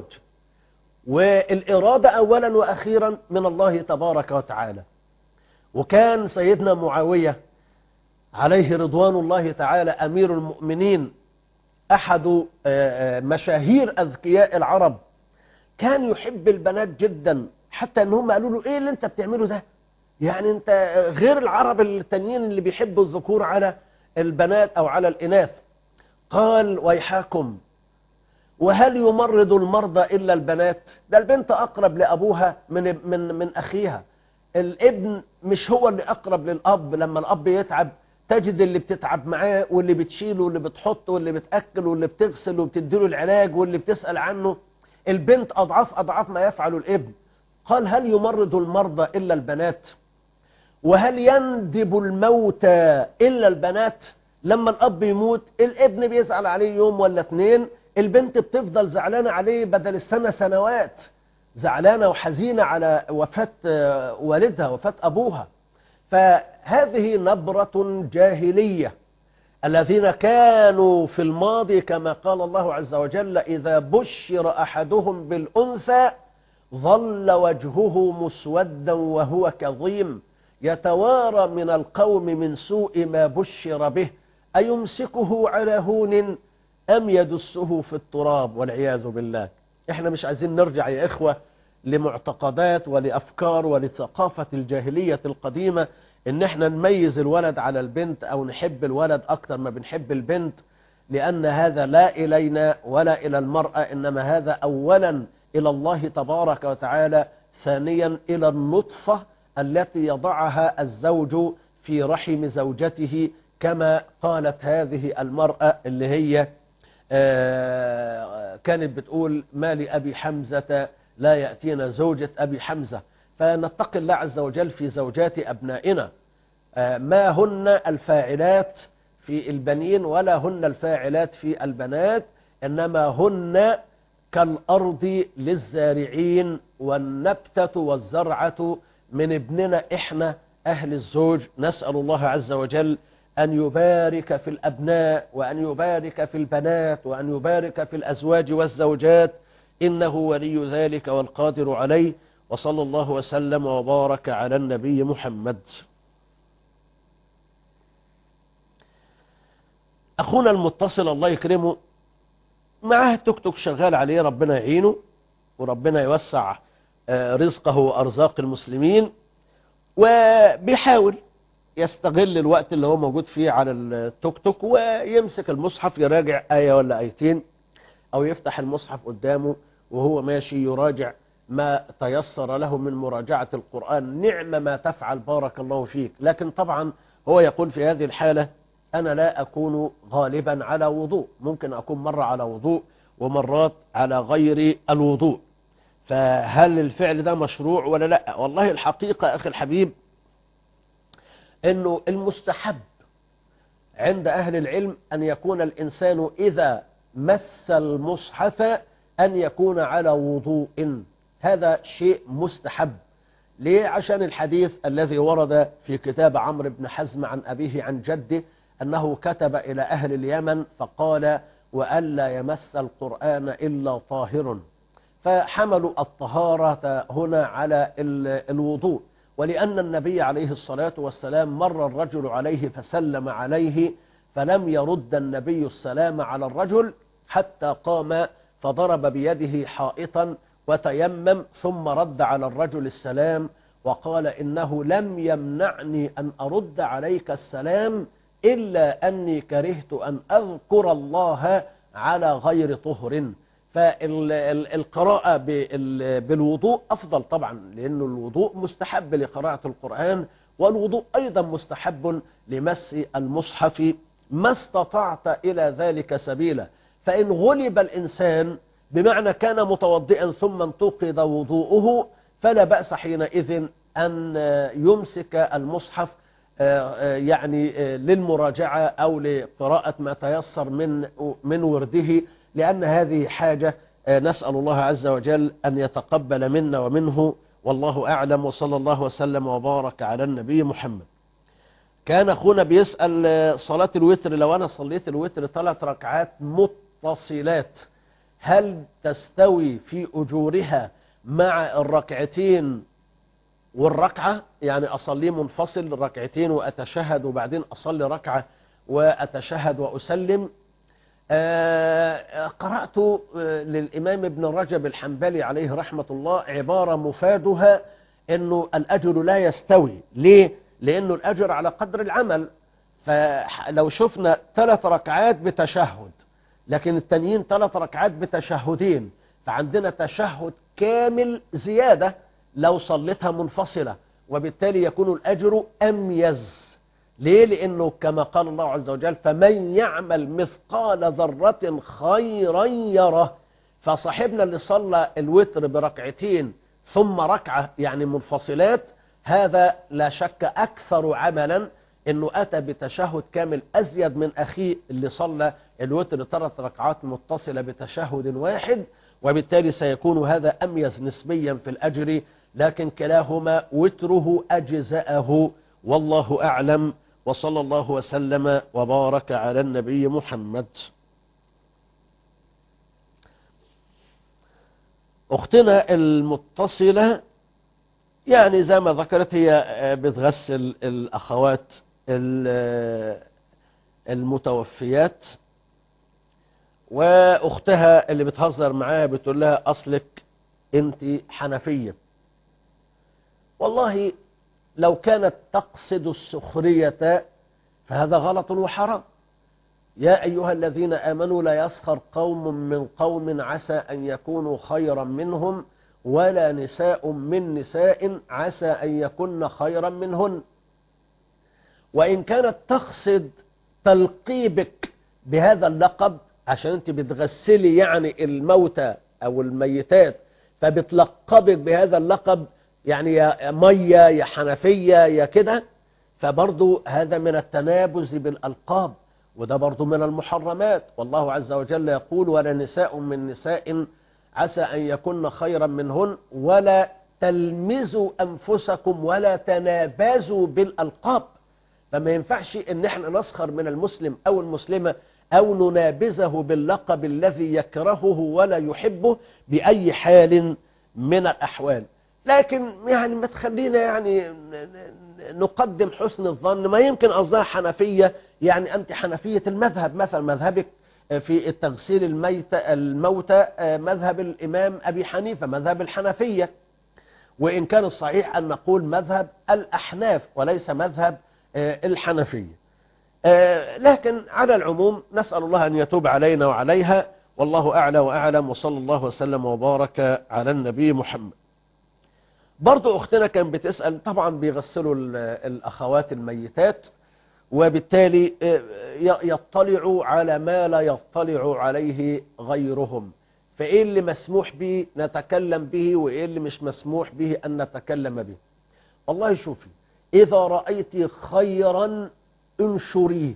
والإرادة أولا وأخيرا من الله تبارك وتعالى. وكان سيدنا معاوية عليه رضوان الله تعالى أمير المؤمنين أحد مشاهير أذكياء العرب، كان يحب البنات جدا، حتى أنهم قالوا له إيه اللي أنت بتعمله ده؟ يعني أنت غير العرب التانيين اللي بيحبوا الذكور على البنات أو على الإناث. قال ويحاكم وهل يمرض المرضى إلا البنات؟ ده البنت أقرب لأبوها من, من, من أخيها. الابن مش هو اللي أقرب للأب. لما الأب يتعب تجد اللي بتتعب معاه واللي بتشيله واللي بتحطه واللي بتأكل واللي بتغسل وبتديله العلاج واللي بتسأل عنه. البنت أضعاف أضعاف ما يفعل الابن. قال هل يمرض المرضى إلا البنات؟ وهل يندب الموتى إلا البنات؟ لما الأب يموت الابن بيزعل عليه يوم ولا اتنين، البنت بتفضل زعلانة عليه بدل السنة سنوات، زعلانة وحزينة على وفاة والدها وفاة أبوها. فهذه نبرة جاهلية. الذين كانوا في الماضي كما قال الله عز وجل إذا بشر أحدهم بالأنثى ظل وجهه مسودا وهو كظيم يتوارى من القوم من سوء ما بشر به أيمسكه على هون أم يدسه في التراب والعياذ بالله. احنا مش عايزين نرجع يا إخوة لمعتقدات ولأفكار ولثقافة الجاهلية القديمة ان احنا نميز الولد على البنت او نحب الولد اكتر ما بنحب البنت، لان هذا لا الينا ولا الى المرأة، انما هذا اولا الى الله تبارك وتعالى، ثانيا الى النطفة التي يضعها الزوج في رحم زوجته، كما قالت هذه المرأة اللي هي كانت بتقول ما لأبي حمزة لا يأتينا زوجة أبي حمزة. فنتقي الله عز وجل في زوجات أبنائنا، ما هن الفاعلات في البنين ولا هن الفاعلات في البنات، إنما هن كالأرض للزارعين والنبتة والزرعة من ابننا إحنا أهل الزوج. نسأل الله عز وجل أن يبارك في الأبناء وأن يبارك في البنات وأن يبارك في الأزواج والزوجات، إنه ولي ذلك والقادر عليه. وصلى الله وسلم وبارك على النبي محمد. أخونا المتصل الله يكرمه معاه توك توك شغال عليه، ربنا يعينه وربنا يوسع رزقه وأرزاق المسلمين، وبيحاول يستغل الوقت اللي هو موجود فيه على التوك توك ويمسك المصحف يراجع آية ولا آيتين، أو يفتح المصحف قدامه وهو ماشي يراجع ما تيسر له من مراجعة القرآن. نعم ما تفعل بارك الله فيك. لكن طبعا هو يقول في هذه الحالة أنا لا أكون غالبا على وضوء، ممكن أكون مرة على وضوء ومرات على غير الوضوء، فهل الفعل ده مشروع ولا لا؟ والله الحقيقة أخي الحبيب أنه المستحب عند أهل العلم أن يكون الإنسان إذا مس المصحف أن يكون على وضوء. هذا شيء مستحب. ليه؟ عشان الحديث الذي ورد في كتاب عمرو بن حزم عن أبيه عن جده أنه كتب إلى أهل اليمن فقال وألا يمس القرآن إلا طاهر، فحملوا الطهارة هنا على الوضوء. ولأن النبي عليه الصلاة والسلام مر الرجل عليه فسلم عليه فلم يرد النبي السلام على الرجل حتى قام فضرب بيده حائطا وتيمم ثم رد على الرجل السلام وقال إنه لم يمنعني أن أرد عليك السلام إلا أني كرهت أن أذكر الله على غير طهر. فالقراءة بالوضوء أفضل طبعا، لأن الوضوء مستحب لقراءة القرآن، والوضوء أيضا مستحب لمس المصحف ما استطعت إلى ذلك سبيلا. فإن غلب الإنسان بمعنى كان متوضئا ثم انتقض وضوءه فلا بأس حينئذ أن يمسك المصحف يعني للمراجعة أو لقراءة ما تيسر من من ورده، لأن هذه حاجة نسأل الله عز وجل أن يتقبل منا ومنه، والله أعلم. وصلى الله وسلم وبارك على النبي محمد. كان أخونا بيسأل صلاة الوتر، لو أنا صليت الوتر ثلاث ركعات متصلات هل تستوي في أجورها مع الركعتين والركعة؟ يعني أصلي منفصل ركعتين وأتشهد وبعدين أصلي ركعة وأتشهد وأسلم. آه قرأت آه للإمام ابن رجب الحنبلي عليه رحمة الله عبارة مفادها أنه الأجر لا يستوي. ليه؟ لأنه الأجر على قدر العمل. فلو شفنا ثلاث ركعات بتشهد لكن التانيين ثلاث ركعات بتشهدين، فعندنا تشهد كامل زيادة لو صليتها منفصلة، وبالتالي يكون الأجر أميز. ليه؟ لأنه كما قال الله عز وجل فمن يعمل مثقال ذرة خيرا يره. فصاحبنا اللي صلى الوتر بركعتين ثم ركعة يعني منفصلات، هذا لا شك أكثر عملا، أنه أتى بتشهد كامل أزيد من أخيه اللي صلى الوتر ثلاث ركعات متصلة بتشهد واحد، وبالتالي سيكون هذا أميز نسبيا في الأجر، لكن كلاهما وتره أجزأه، والله أعلم. وصلى الله وسلم وبارك على النبي محمد. أختنا المتصلة يعني زي ما ذكرت هي بتغسل الأخوات المتوفيات، وأختها اللي بتهزر معاها بتقول لها أصلك أنت حنفية. والله لو كانت تقصد السخرية فهذا غلط وحرام. يا أيها الذين آمنوا لا يسخر قوم من قوم عسى أن يكونوا خيرا منهم ولا نساء من نساء عسى أن يكون خيرا منهن. وإن كانت تقصد تلقيبك بهذا اللقب عشان أنت بتغسلي يعني الموتى أو الميتات فبتلقبك بهذا اللقب، يعني يا مية يا حنفية يا كده، فبرضو هذا من التنابز بالألقاب، وده برضو من المحرمات. والله عز وجل يقول ولا نساء من نساء عسى أن يكون خيرا منهن ولا تلمزوا أنفسكم ولا تنابزوا بالألقاب. فما ينفعش ان احنا نسخر من المسلم أو المسلمة أو ننابزه باللقب الذي يكرهه ولا يحبه بأي حال من الأحوال. لكن يعني ما تخلينا يعني نقدم حسن الظن، ما يمكن قصدها حنفية يعني أنت حنفية المذهب، مثلا مذهبك في التغسيل الميت الموتى مذهب الإمام أبي حنيفة مذهب الحنفية، وإن كان الصحيح أن نقول مذهب الأحناف وليس مذهب الحنفية. لكن على العموم نسأل الله أن يتوب علينا وعليها، والله أعلى وأعلم. وصلى الله وسلم وبارك على النبي محمد. برضو أختنا كان بتسأل، طبعا بيغسلوا الأخوات الميتات وبالتالي يطلعوا على ما لا يطلع عليه غيرهم، فإيه اللي مسموح به نتكلم به وإيه اللي مش مسموح به أن نتكلم به. والله شوفي، إذا رأيت خيرا انشريه،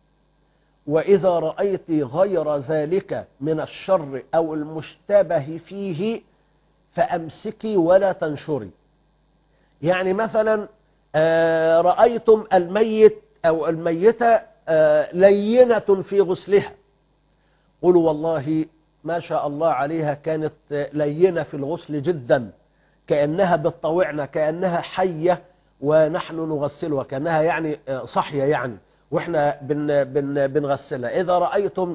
وإذا رأيت غير ذلك من الشر أو المشتبه فيه فأمسكي ولا تنشري. يعني مثلا رأيتم الميت أو الميتة لينة في غسلها، قولوا والله ما شاء الله عليها كانت لينة في الغسل جدا، كأنها بتطوعنا كأنها حية ونحن نغسلها، كأنها يعني صحية يعني وإحنا بن بن بنغسلها. إذا رأيتم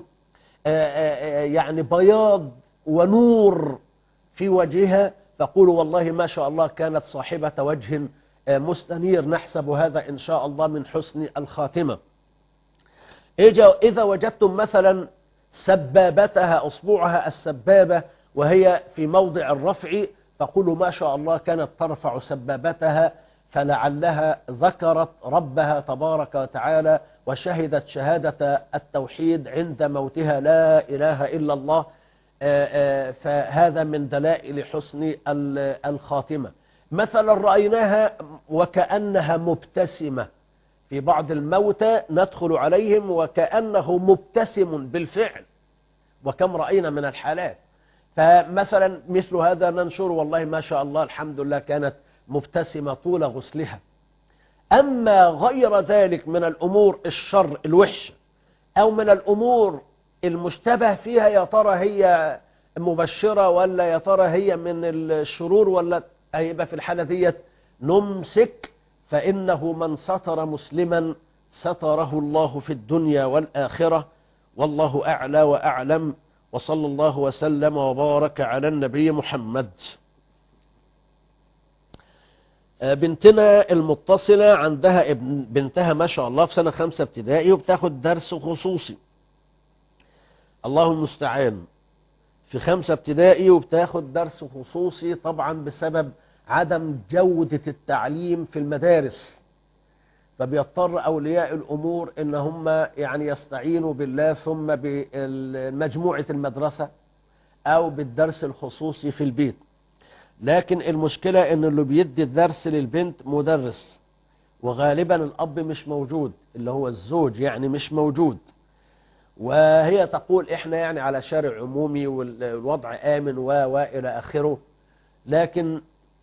يعني بياض ونور في وجهها فقولوا والله ما شاء الله كانت صاحبة وجه مستنير، نحسب هذا إن شاء الله من حسن الخاتمة. إذا وجدتم مثلا سبابتها أصبعها السبابة وهي في موضع الرفع، فقولوا ما شاء الله كانت ترفع سبابتها، فلعلها ذكرت ربها تبارك وتعالى وشهدت شهادة التوحيد عند موتها لا إله إلا الله. فهذا من دلائل حسن الخاتمة. مثلا رأيناها وكأنها مبتسمة، في بعض الموتى ندخل عليهم وكأنه مبتسم بالفعل، وكم رأينا من الحالات. فمثلا مثل هذا ننشر والله ما شاء الله الحمد لله كانت مبتسمة طول غسلها. أما غير ذلك من الأمور الشر الوحشة أو من الأمور المشتبه فيها، يا ترى هي مبشرة ولا يا ترى هي من الشرور ولا، هيبقى في الحالة ديت نمسك، فإنه من ستر مسلما ستره الله في الدنيا والآخرة، والله أعلى وأعلم، وصلى الله وسلم وبارك على النبي محمد. بنتنا المتصلة عندها ابن بنتها ما شاء الله في سنة خمسة ابتدائي وبتاخد درس خصوصي، الله المستعان، في خمسة ابتدائي وبتاخد درس خصوصي طبعا بسبب عدم جودة التعليم في المدارس، فبيضطر أولياء الأمور إن هم يعني يستعينوا بالله ثم بمجموعة المدرسة أو بالدرس الخصوصي في البيت. لكن المشكلة إن اللي بيدي الدرس للبنت مدرس، وغالبا الأب مش موجود، اللي هو الزوج يعني مش موجود، وهي تقول إحنا يعني على شارع عمومي والوضع آمن وإلى آخره. لكن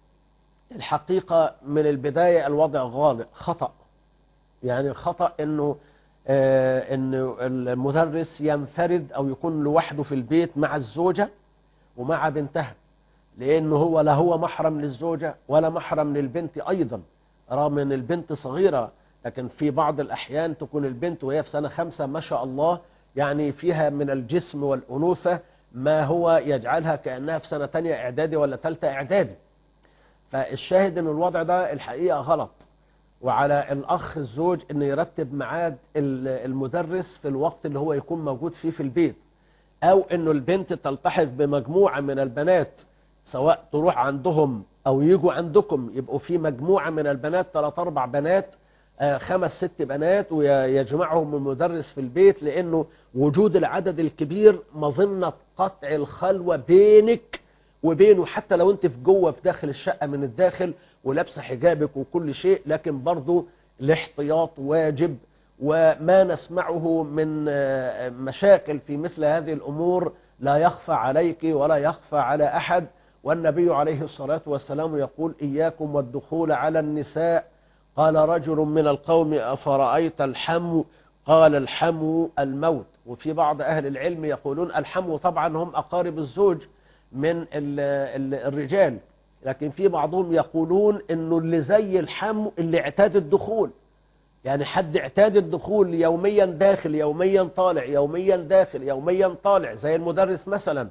الحقيقة من البداية الوضع غالط خطأ، يعني خطأ إنه آه إنه المدرس ينفرد أو يكون لوحده في البيت مع الزوجة ومع بنتها، لأنه هو لا هو محرم للزوجة ولا محرم للبنت أيضا، رغم أن البنت صغيرة، لكن في بعض الأحيان تكون البنت وهي في سنة خمسة ما شاء الله يعني فيها من الجسم والأنوثة ما هو يجعلها كأنها في سنة تانية إعدادي ولا تالتة إعدادي. فالشاهد أن الوضع ده الحقيقة غلط، وعلى الأخ الزوج أن يرتب ميعاد المدرس في الوقت اللي هو يكون موجود فيه في البيت، أو أنه البنت تلتحق بمجموعة من البنات سواء تروح عندهم أو يجوا عندكم، يبقوا في مجموعة من البنات ثلاث أربع بنات آه خمس ست بنات ويجمعهم المدرس في البيت، لأنه وجود العدد الكبير مظنة قطع الخلوة بينك وبينه، حتى لو أنت في جوه في داخل الشقة من الداخل ولابسه حجابك وكل شيء، لكن برضو الاحتياط واجب. وما نسمعه من آه مشاكل في مثل هذه الأمور لا يخفى عليك ولا يخفى على أحد. والنبي عليه الصلاة والسلام يقول إياكم والدخول على النساء. قال رجل من القوم أفرأيت الحمو؟ قال الحمو الموت. وفي بعض أهل العلم يقولون الحمو طبعا هم أقارب الزوج من الرجال، لكن في بعضهم يقولون إنه اللي زي الحمو اللي اعتاد الدخول، يعني حد اعتاد الدخول يوميا داخل يوميا طالع يوميا داخل يوميا طالع زي المدرس مثلا.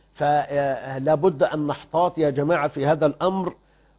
فلا بد أن نحتاط يا جماعة في هذا الأمر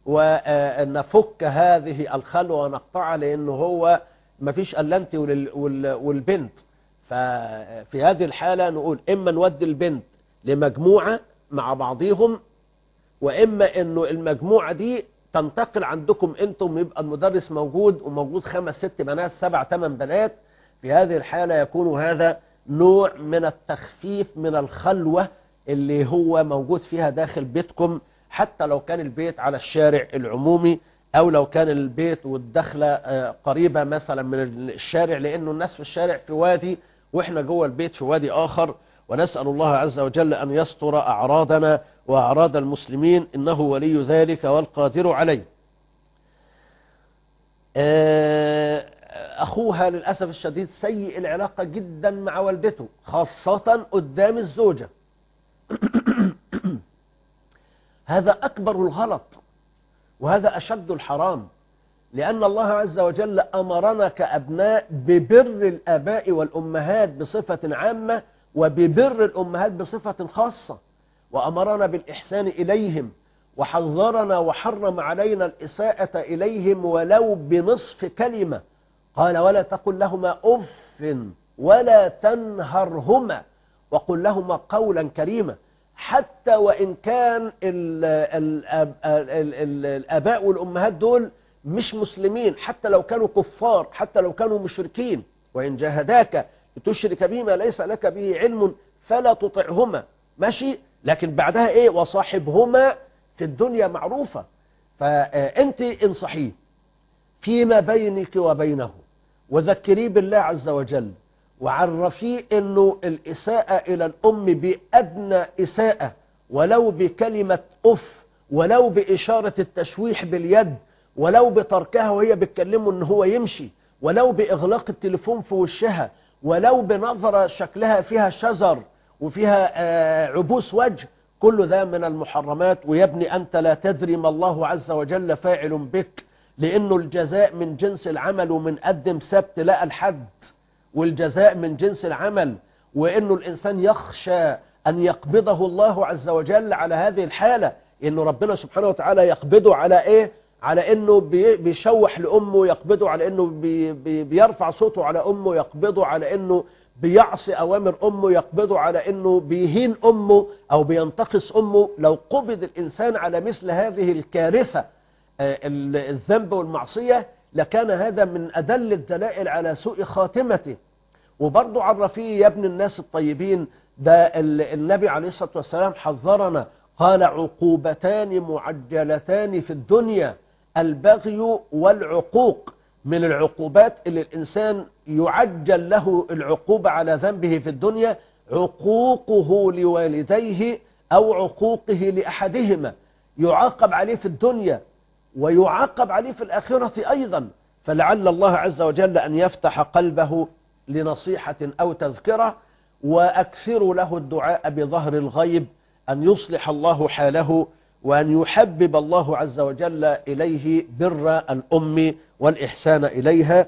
ونفك هذه الخلوة ونقطعها، لأنه هو ما فيش إلا أنت والبنت. ففي هذه الحالة نقول إما نودي البنت لمجموعة مع بعضهم، وإما أنه المجموعة دي تنتقل عندكم أنتم، يبقى المدرس موجود وموجود خمس ست بنات سبع ثمان بنات. في هذه الحالة يكون هذا نوع من التخفيف من الخلوة اللي هو موجود فيها داخل بيتكم، حتى لو كان البيت على الشارع العمومي أو لو كان البيت والدخلة قريبة مثلا من الشارع، لأنه الناس في الشارع في وادي وإحنا جوه البيت في وادي آخر. ونسأل الله عز وجل أن يستر أعراضنا وأعراض المسلمين، إنه ولي ذلك والقادر عليه. أخوها للأسف الشديد سيء العلاقة جدا مع والدته، خاصة قدام الزوجة. هذا أكبر الغلط وهذا أشد الحرام، لأن الله عز وجل أمرنا كأبناء ببر الآباء والأمهات بصفة عامة وببر الأمهات بصفة خاصة، وأمرنا بالإحسان إليهم، وحذرنا وحرم علينا الإساءة إليهم ولو بنصف كلمة. قال ولا تقل لهما أف ولا تنهرهما وقل لهما قولا كريما، حتى وإن كان ال ال ال ال ال الآباء والأمهات دول مش مسلمين، حتى لو كانوا كفار، حتى لو كانوا مشركين. وإن جاهداك لتشرك بما ليس لك به علم فلا تطعهما، ماشي. لكن بعدها إيه؟ وصاحبهما في الدنيا معروفة. فأنت انصحيه فيما بينك وبينه، وذكريه بالله عز وجل، وعرفيه أنه الإساءة إلى الأم بأدنى إساءة، ولو بكلمة أف، ولو بإشارة التشويح باليد، ولو بتركها وهي بتكلمه أنه هو يمشي، ولو بإغلاق التليفون في وشها، ولو بنظرة شكلها فيها شزر وفيها عبوس وجه. كل ذا من المحرمات. ويا ابني أنت لا تدري ما الله عز وجل فاعل بك، لأنه الجزاء من جنس العمل، ومن قدم سبت لقى الحد، والجزاء من جنس العمل. وإنه الإنسان يخشى أن يقبضه الله عز وجل على هذه الحالة، إنه ربنا سبحانه وتعالى يقبضه على إيه؟ على إنه بيشوح لأمه، يقبضه على إنه بي بي بيرفع صوته على أمه، يقبضه على إنه بيعصي أوامر أمه، يقبضه على إنه بيهين أمه أو بينتقص أمه. لو قبض الإنسان على مثل هذه الكارثة الذنب والمعصية لكان هذا من أدل الدلائل على سوء خاتمته. وبرضو عرفيه يا ابن الناس الطيبين، ده النبي عليه الصلاة والسلام حذرنا، قال عقوبتان معجلتان في الدنيا، البغي والعقوق. من العقوبات اللي الإنسان يعجل له العقوبة على ذنبه في الدنيا عقوقه لوالديه أو عقوقه لأحدهما، يعاقب عليه في الدنيا ويعاقب عليه في الآخرة أيضا. فلعل الله عز وجل أن يفتح قلبه لنصيحة أو تذكرة، وأكثر له الدعاء بظهر الغيب أن يصلح الله حاله، وأن يحبب الله عز وجل إليه بر الأم والإحسان إليها.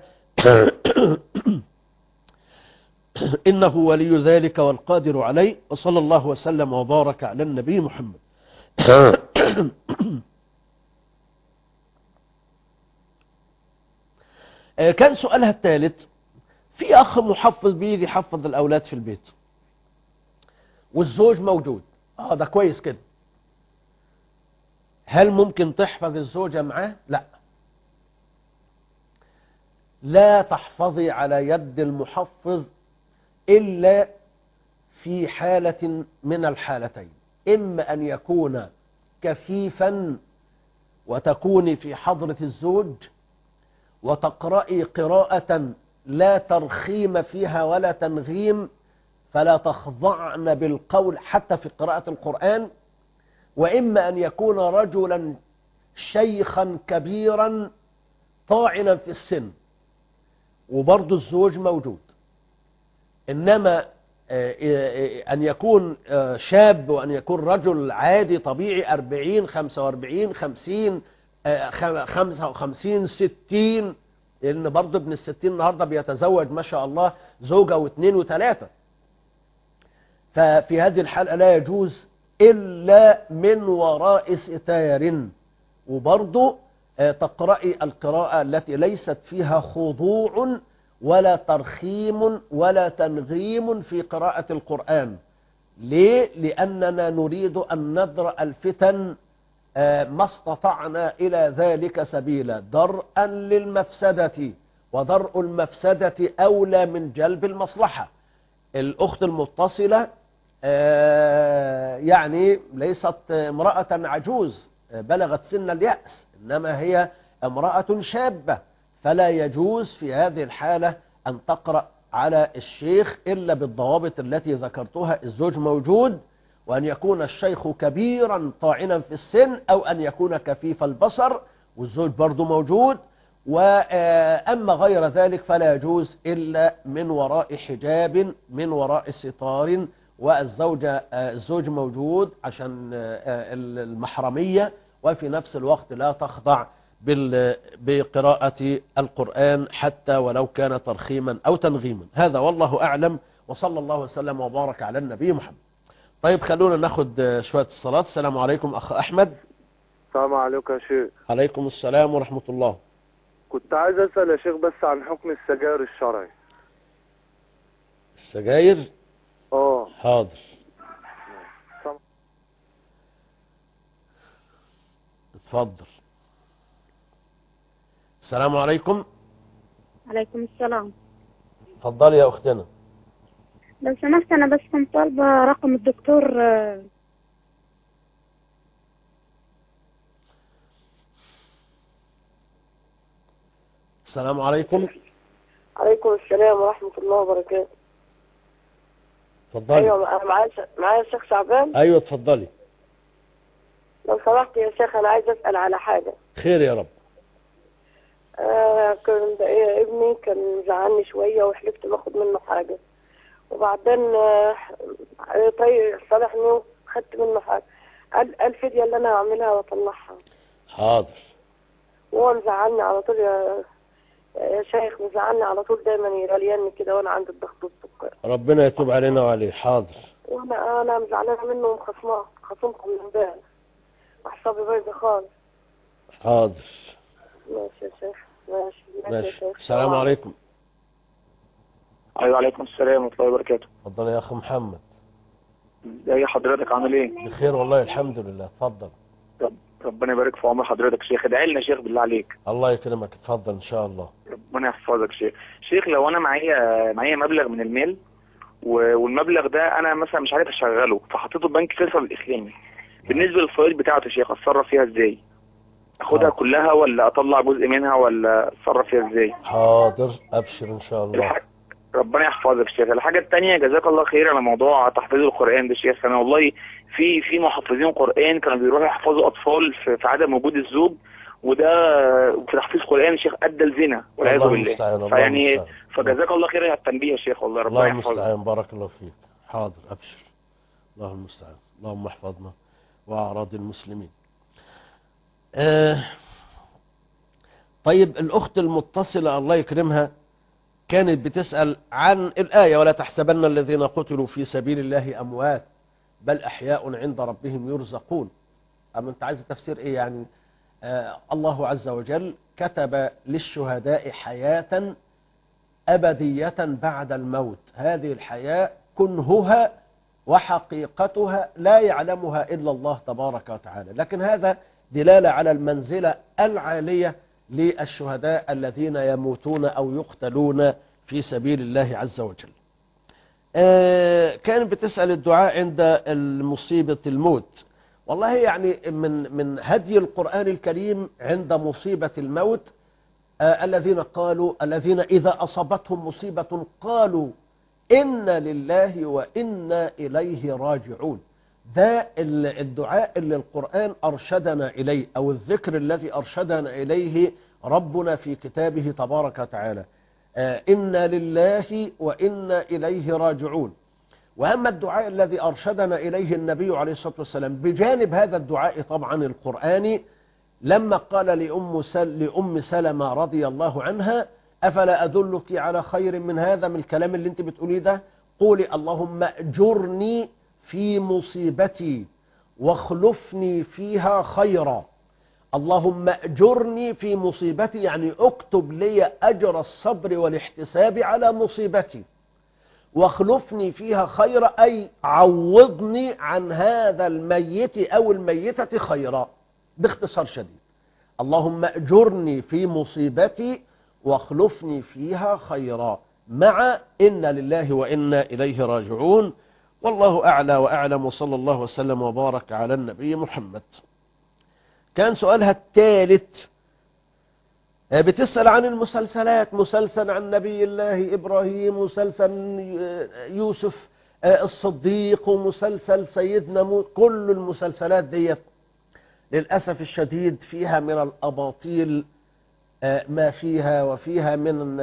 إنه ولي ذلك والقادر عليه. وصلى الله وسلم وبارك على النبي محمد. كان سؤالها الثالث، في أخ محفظ بيجي يحفظ الأولاد في البيت والزوج موجود. اه ده كويس كده. هل ممكن تحفظ الزوجة معاه؟ لا، لا تحفظي على يد المحفظ إلا في حالة من الحالتين، إما أن يكون كفيفا وتكوني في حضرة الزوج وتقرأي قراءة لا ترخيم فيها ولا تنغيم، فلا تخضعن بالقول حتى في قراءة القرآن، وإما أن يكون رجلا شيخا كبيرا طاعنا في السن وبرضه الزوج موجود. إنما أن يكون شاب وأن يكون رجل عادي طبيعي أربعين خمسة وأربعين خمسين خمسة وخمسين ستين، لأن برضه ابن الستين النهاردة بيتزوج ما شاء الله زوجة واثنين وثلاثة. ففي هذه الحالة لا يجوز إلا من وراء ستار. وبرضه تقرأي القراءة التي ليست فيها خضوع ولا ترخيم ولا تنغيم في قراءة القرآن. ليه؟ لأننا نريد أن ندرأ الفتن ما استطعنا إلى ذلك سبيلا، درءا للمفسدة، ودرء المفسدة أولى من جلب المصلحة. الأخت المتصلة يعني ليست امرأة عجوز بلغت سن اليأس، إنما هي امرأة شابة، فلا يجوز في هذه الحالة أن تقرأ على الشيخ إلا بالضوابط التي ذكرتها، الزوج موجود، وأن يكون الشيخ كبيرا طاعنا في السن، أو أن يكون كفيف البصر والزوج برضو موجود. وأما غير ذلك فلا يجوز إلا من وراء حجاب، من وراء ستار، والزوجة الزوج موجود عشان المحرمية، وفي نفس الوقت لا تخضع بقراءة القرآن حتى ولو كان ترخيما أو تنغيما. هذا والله أعلم، وصلى الله وسلم وبارك على النبي محمد. طيب خلونا ناخد شوية الصلاة. السلام عليكم أخ أحمد. السلام عليكم يا شيخ. عليكم السلام ورحمة الله. كنت عايز أسأل يا شيخ بس عن حكم السجاير الشرعي. السجاير اه حاضر. اتفضل. السلام عليكم. عليكم السلام. اتفضلي يا اختنا. لو سمحت انا بس كنت طالبه رقم الدكتور. السلام عليكم. عليكم السلام ورحمة الله وبركاته. اتفضلي. ايوه انا معايا معايا الشيخ شعبان. ايوه اتفضلي. لو سمحت يا شيخ انا عايز اسال على حاجه. خير يا رب. آه كان إيه ابني كان زعلني شويه وحلفت باخد منه حاجه، وبعدين آه طيب صالحني خدت منه حاجه. قال الفديه اللي انا هعملها واطلعها. حاضر. وهو مزعلني على طول يا يا شيخ، مزعلني على طول دايما يغليني كده وانا عندي الضغط والسكر. ربنا يتوب علينا وعليه. حاضر. وانا انا مزعلانه منه ومخصماه خصمكم من امبارح. اعصابي بايظه خالص. حاضر. ماشي يا شيخ. ماشي ماشي يا شيخ. السلام عليكم. ايوه عليكم السلام ورحمه الله وبركاته. اتفضل يا اخ محمد. ازي حضرتك عامل ايه؟ بخير والله الحمد لله. اتفضل. رب ربنا يبارك في عمر حضرتك شيخ. ادعي لنا شيخ بالله عليك. الله يكرمك. اتفضل ان شاء الله. ربنا يحفظك شيخ. شيخ لو انا معايا معايا مبلغ من المال والمبلغ ده انا مثلا مش عارف اشغله فحطيته في بنك فيصل الاسلامي، بالنسبه للفوائد بتاعته يا شيخ اتصرف فيها ازاي؟ اخدها حاضر. كلها ولا اطلع جزء منها ولا اتصرف فيها ازاي؟ حاضر ابشر ان شاء الله. الح... ربنا يحفظك شيخ. الحاجه الثانيه جزاك الله خير على موضوع تحفيظ القران ده شيخ. انا والله في في محفظين قران كانوا بيروحوا يحفظوا اطفال في, في عدم وجود الزوج، وده في تحفيظ قران شيخ ادى الزنا والعياذ بالله. فيعني فجزاك الله خير على التنبيه يا شيخ والله. ربنا يحفظك. الله المستعان. بارك الله فيك. حاضر ابشر. الله المستعان. اللهم احفظنا واعراض المسلمين. آه طيب الأخت المتصلة الله يكرمها كانت بتسأل عن الآية ولا تحسبن الذين قتلوا في سبيل الله أموات بل أحياء عند ربهم يرزقون. أما أنت عايز تفسير إيه يعني؟ آه الله عز وجل كتب للشهداء حياة أبدية بعد الموت. هذه الحياة كنهها وحقيقتها لا يعلمها إلا الله تبارك وتعالى، لكن هذا دلالة على المنزلة العالية للشهداء الذين يموتون أو يقتلون في سبيل الله عز وجل. آه كان بتسأل الدعاء عند المصيبة الموت. والله يعني من من هدي القرآن الكريم عند مصيبة الموت آه الذين قالوا الذين إذا أصابتهم مصيبة قالوا إنا لله وإنا إليه راجعون. ده الدعاء اللي القرآن أرشدنا إليه أو الذكر الذي أرشدنا إليه ربنا في كتابه تبارك وتعالى. آه إنا لله وإنا إليه راجعون. وأما الدعاء الذي أرشدنا إليه النبي عليه الصلاة والسلام بجانب هذا الدعاء طبعا القرآني لما قال لأم, سل لأم سلمة رضي الله عنها أفلا أدلك على خير من هذا من الكلام اللي انت بتقوليه ده؟ قولي اللهم أجرني في مصيبتي واخلفني فيها خيرا. اللهم أجرني في مصيبتي يعني اكتب لي أجر الصبر والاحتساب على مصيبتي، واخلفني فيها خيرا أي عوضني عن هذا الميت أو الميتة خيرا. باختصار شديد اللهم أجرني في مصيبتي واخلفني فيها خيرا مع إنا لله وإنا إليه راجعون. والله أعلى وأعلم وصلى الله وسلم وبارك على النبي محمد. كان سؤالها الثالث بتسأل عن المسلسلات، مسلسل عن نبي الله إبراهيم، مسلسل يوسف الصديق، ومسلسل سيدنا موسى. كل المسلسلات دي للأسف الشديد فيها من الأباطيل ما فيها، وفيها من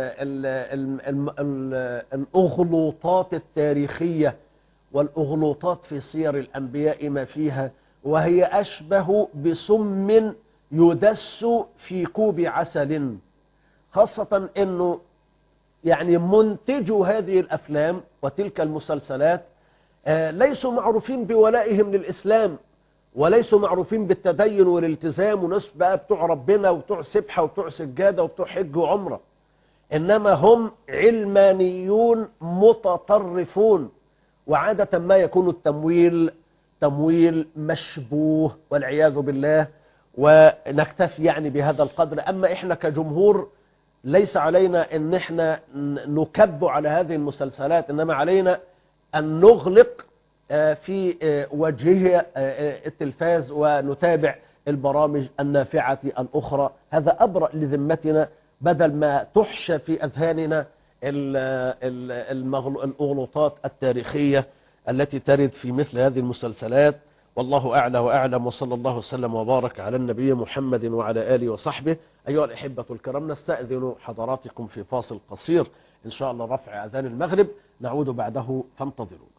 الأغلوطات التاريخية والأغلوطات في سير الأنبياء ما فيها، وهي أشبه بسم يدس في كوب عسل. خاصة أنه يعني منتجو هذه الأفلام وتلك المسلسلات ليسوا معروفين بولائهم للإسلام، وليسوا معروفين بالتدين والالتزام، وناس بقى بتوع ربنا وبتوع سبحة وبتوع سجادة وبتوع حج وعمرة، إنما هم علمانيون متطرفون وعادة ما يكون التمويل تمويل مشبوه والعياذ بالله، ونكتفي يعني بهذا القدر. أما إحنا كجمهور ليس علينا أن إحنا نكب على هذه المسلسلات، إنما علينا أن نغلق في وجه التلفاز ونتابع البرامج النافعة الأخرى. هذا أبرأ لذمتنا، بدل ما تحشى في أذهاننا الأغلوطات التاريخية التي ترد في مثل هذه المسلسلات. والله أعلى وأعلم، وصلى الله وسلم وبارك على النبي محمد وعلى آله وصحبه. أيها الأحبة الكرام، نستأذن حضراتكم في فاصل قصير إن شاء الله رفع أذان المغرب، نعود بعده فانتظروا.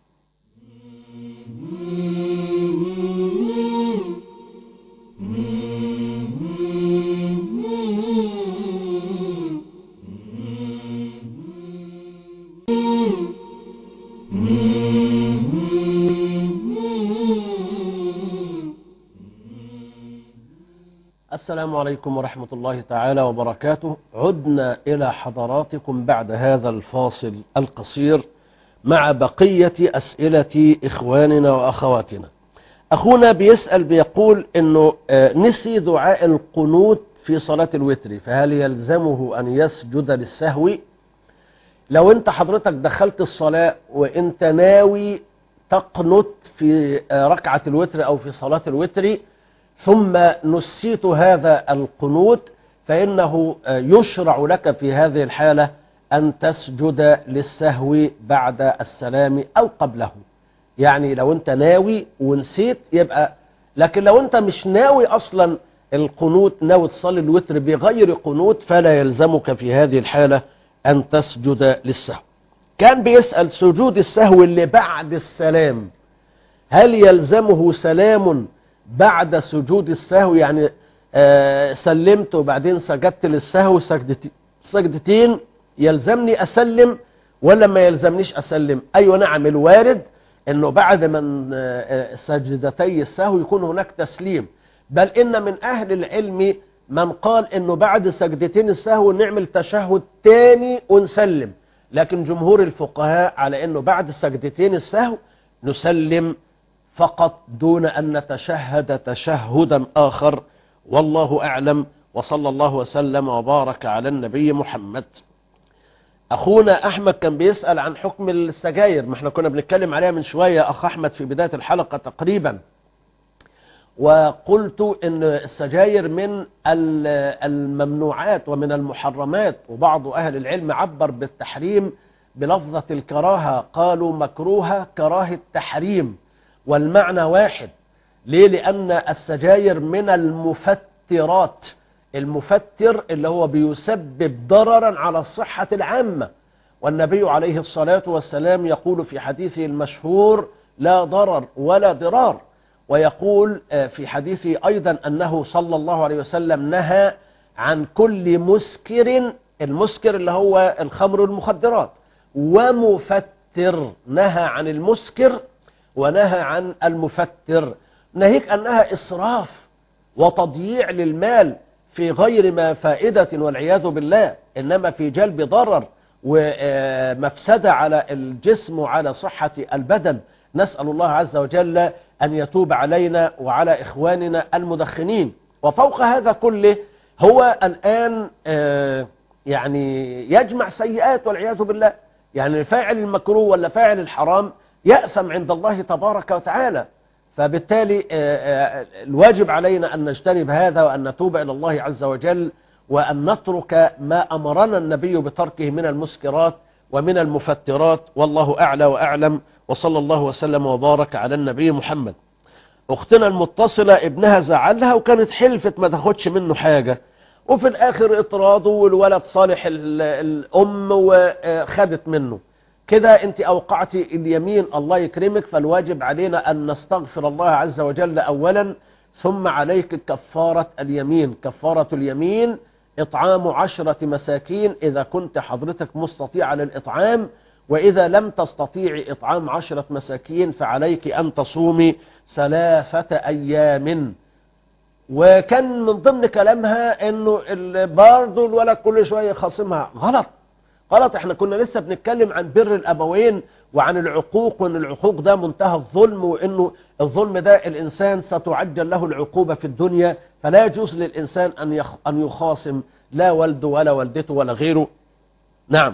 السلام عليكم ورحمة الله تعالى وبركاته. عدنا إلى حضراتكم بعد هذا الفاصل القصير مع بقية أسئلة إخواننا وأخواتنا. أخونا بيسأل بيقول إنه نسي دعاء القنوت في صلاة الوتر، فهل يلزمه أن يسجد للسهو؟ لو أنت حضرتك دخلت الصلاة وأنت ناوي تقنت في ركعة الوتر أو في صلاة الوتر ثم نسيت هذا القنوت، فإنه يشرع لك في هذه الحالة أن تسجد للسهو بعد السلام أو قبله. يعني لو أنت ناوي ونسيت يبقى، لكن لو أنت مش ناوي أصلا القنوت، ناوي تصلي الوتر بغير قنوت، فلا يلزمك في هذه الحالة أن تسجد للسهو. كان بيسأل سجود السهو اللي بعد السلام، هل يلزمه سلام بعد سجود السهو؟ يعني آه سلمت وبعدين سجدت للسهو سجدتين, سجدتين يلزمني أسلم ولا ما يلزمنيش أسلم؟ أيوة نعم، الوارد أنه بعد من آه سجدتي السهو يكون هناك تسليم، بل إن من أهل العلم من قال أنه بعد سجدتين السهو نعمل تشهد تاني ونسلم، لكن جمهور الفقهاء على أنه بعد سجدتين السهو نسلم فقط دون أن نتشهد تشهدا آخر. والله أعلم، وصلى الله وسلم وبارك على النبي محمد. أخونا أحمد كان بيسأل عن حكم السجاير، ما احنا كنا بنتكلم عليها من شوية أخ أحمد في بداية الحلقة تقريبا، وقلت إن السجاير من الممنوعات ومن المحرمات، وبعض أهل العلم عبر بالتحريم بلفظة الكراهة، قالوا مكروهة كراهة تحريم، والمعنى واحد. ليه؟ لأن السجاير من المفترات، المفتر اللي هو بيسبب ضررا على الصحة العامة، والنبي عليه الصلاة والسلام يقول في حديثه المشهور لا ضرر ولا ضرار، ويقول في حديثه أيضا أنه صلى الله عليه وسلم نهى عن كل مسكر، المسكر اللي هو الخمر والمخدرات، ومفتر، نهى عن المسكر ونهى عن المفتر، ناهيك أنها إسراف وتضييع للمال في غير ما فائدة والعياذ بالله، إنما في جلب ضرر ومفسدة على الجسم وعلى صحة البدن. نسأل الله عز وجل أن يتوب علينا وعلى إخواننا المدخنين. وفوق هذا كله هو الآن يعني يجمع سيئات والعياذ بالله، يعني فاعل المكروه ولا فاعل الحرام يأثم عند الله تبارك وتعالى. فبالتالي الواجب علينا أن نجتنب هذا وأن نتوب إلى الله عز وجل، وأن نترك ما أمرنا النبي بتركه من المسكرات ومن المفترات. والله أعلى وأعلم، وصلى الله وسلم وبارك على النبي محمد. أختنا المتصلة ابنها زعلها وكانت حلفت ما تاخدش منه حاجة، وفي الآخر اطراده والولد صالح الأم وخدت منه كده، انت أوقعت اليمين، الله يكرمك. فالواجب علينا أن نستغفر الله عز وجل أولا، ثم عليك كفارة اليمين. كفارة اليمين إطعام عشرة مساكين إذا كنت حضرتك مستطيع للإطعام، وإذا لم تستطيع إطعام عشرة مساكين فعليك أن تصومي ثلاثة أيام. وكان من ضمن كلامها أنه برضو الولد كل شوية خاصمها. غلط غلط، احنا كنا لسه بنتكلم عن بر الأبوين وعن العقوق، وأن العقوق ده منتهى الظلم، وأنه الظلم ده الإنسان ستعجل له العقوبة في الدنيا، فلا يجوز للإنسان أن يخ... أن يخاصم لا والده ولا والدته ولا غيره. نعم.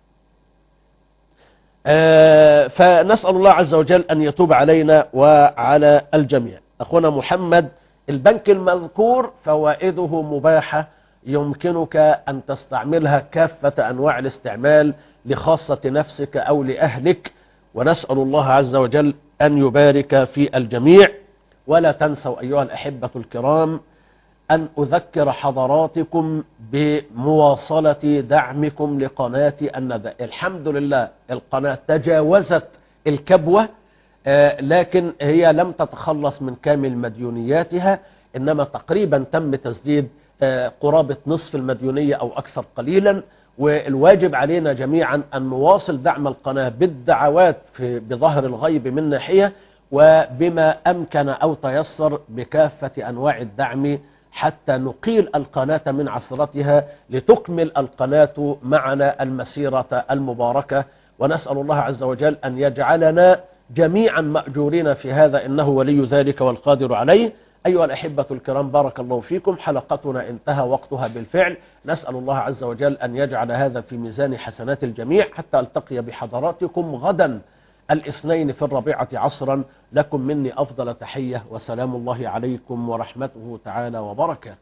آه فنسأل الله عز وجل أن يتوب علينا وعلى الجميع. أخونا محمد، البنك المذكور فوائده مباحة، يمكنك أن تستعملها كافة أنواع الاستعمال لخاصة نفسك أو لأهلك، ونسأل الله عز وجل أن يبارك في الجميع. ولا تنسوا أيها الأحبة الكرام أن أذكر حضراتكم بمواصلة دعمكم لقناة الندى. الحمد لله القناة تجاوزت الكبوة، آه لكن هي لم تتخلص من كامل مديونياتها، إنما تقريبا تم تسديد آه قرابة نصف المديونية أو أكثر قليلا. والواجب علينا جميعا أن نواصل دعم القناة بالدعوات في بظهر الغيب من ناحية، وبما أمكن أو تيسر بكافة أنواع الدعم، حتى نقيل القناة من عثرتها لتكمل القناة معنا المسيرة المباركة. ونسأل الله عز وجل أن يجعلنا جميعا مأجورين في هذا، إنه ولي ذلك والقادر عليه. أيها الأحبة الكرام، بارك الله فيكم. حلقتنا انتهى وقتها بالفعل، نسأل الله عز وجل أن يجعل هذا في ميزان حسنات الجميع، حتى ألتقي بحضراتكم غدا الاثنين في الرابعة عصرا. لكم مني أفضل تحية، وسلام الله عليكم ورحمته تعالى وبركاته.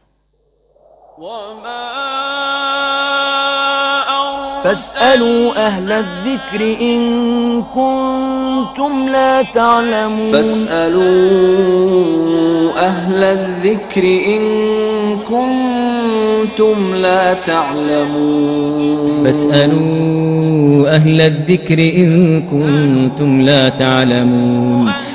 فاسألوا أهل الذكر إن كنتم لا تعلمون. فاسألوا أهل الذكر إن كنتم لا تعلمون. فاسألوا أهل الذكر إن كنتم لا تعلمون.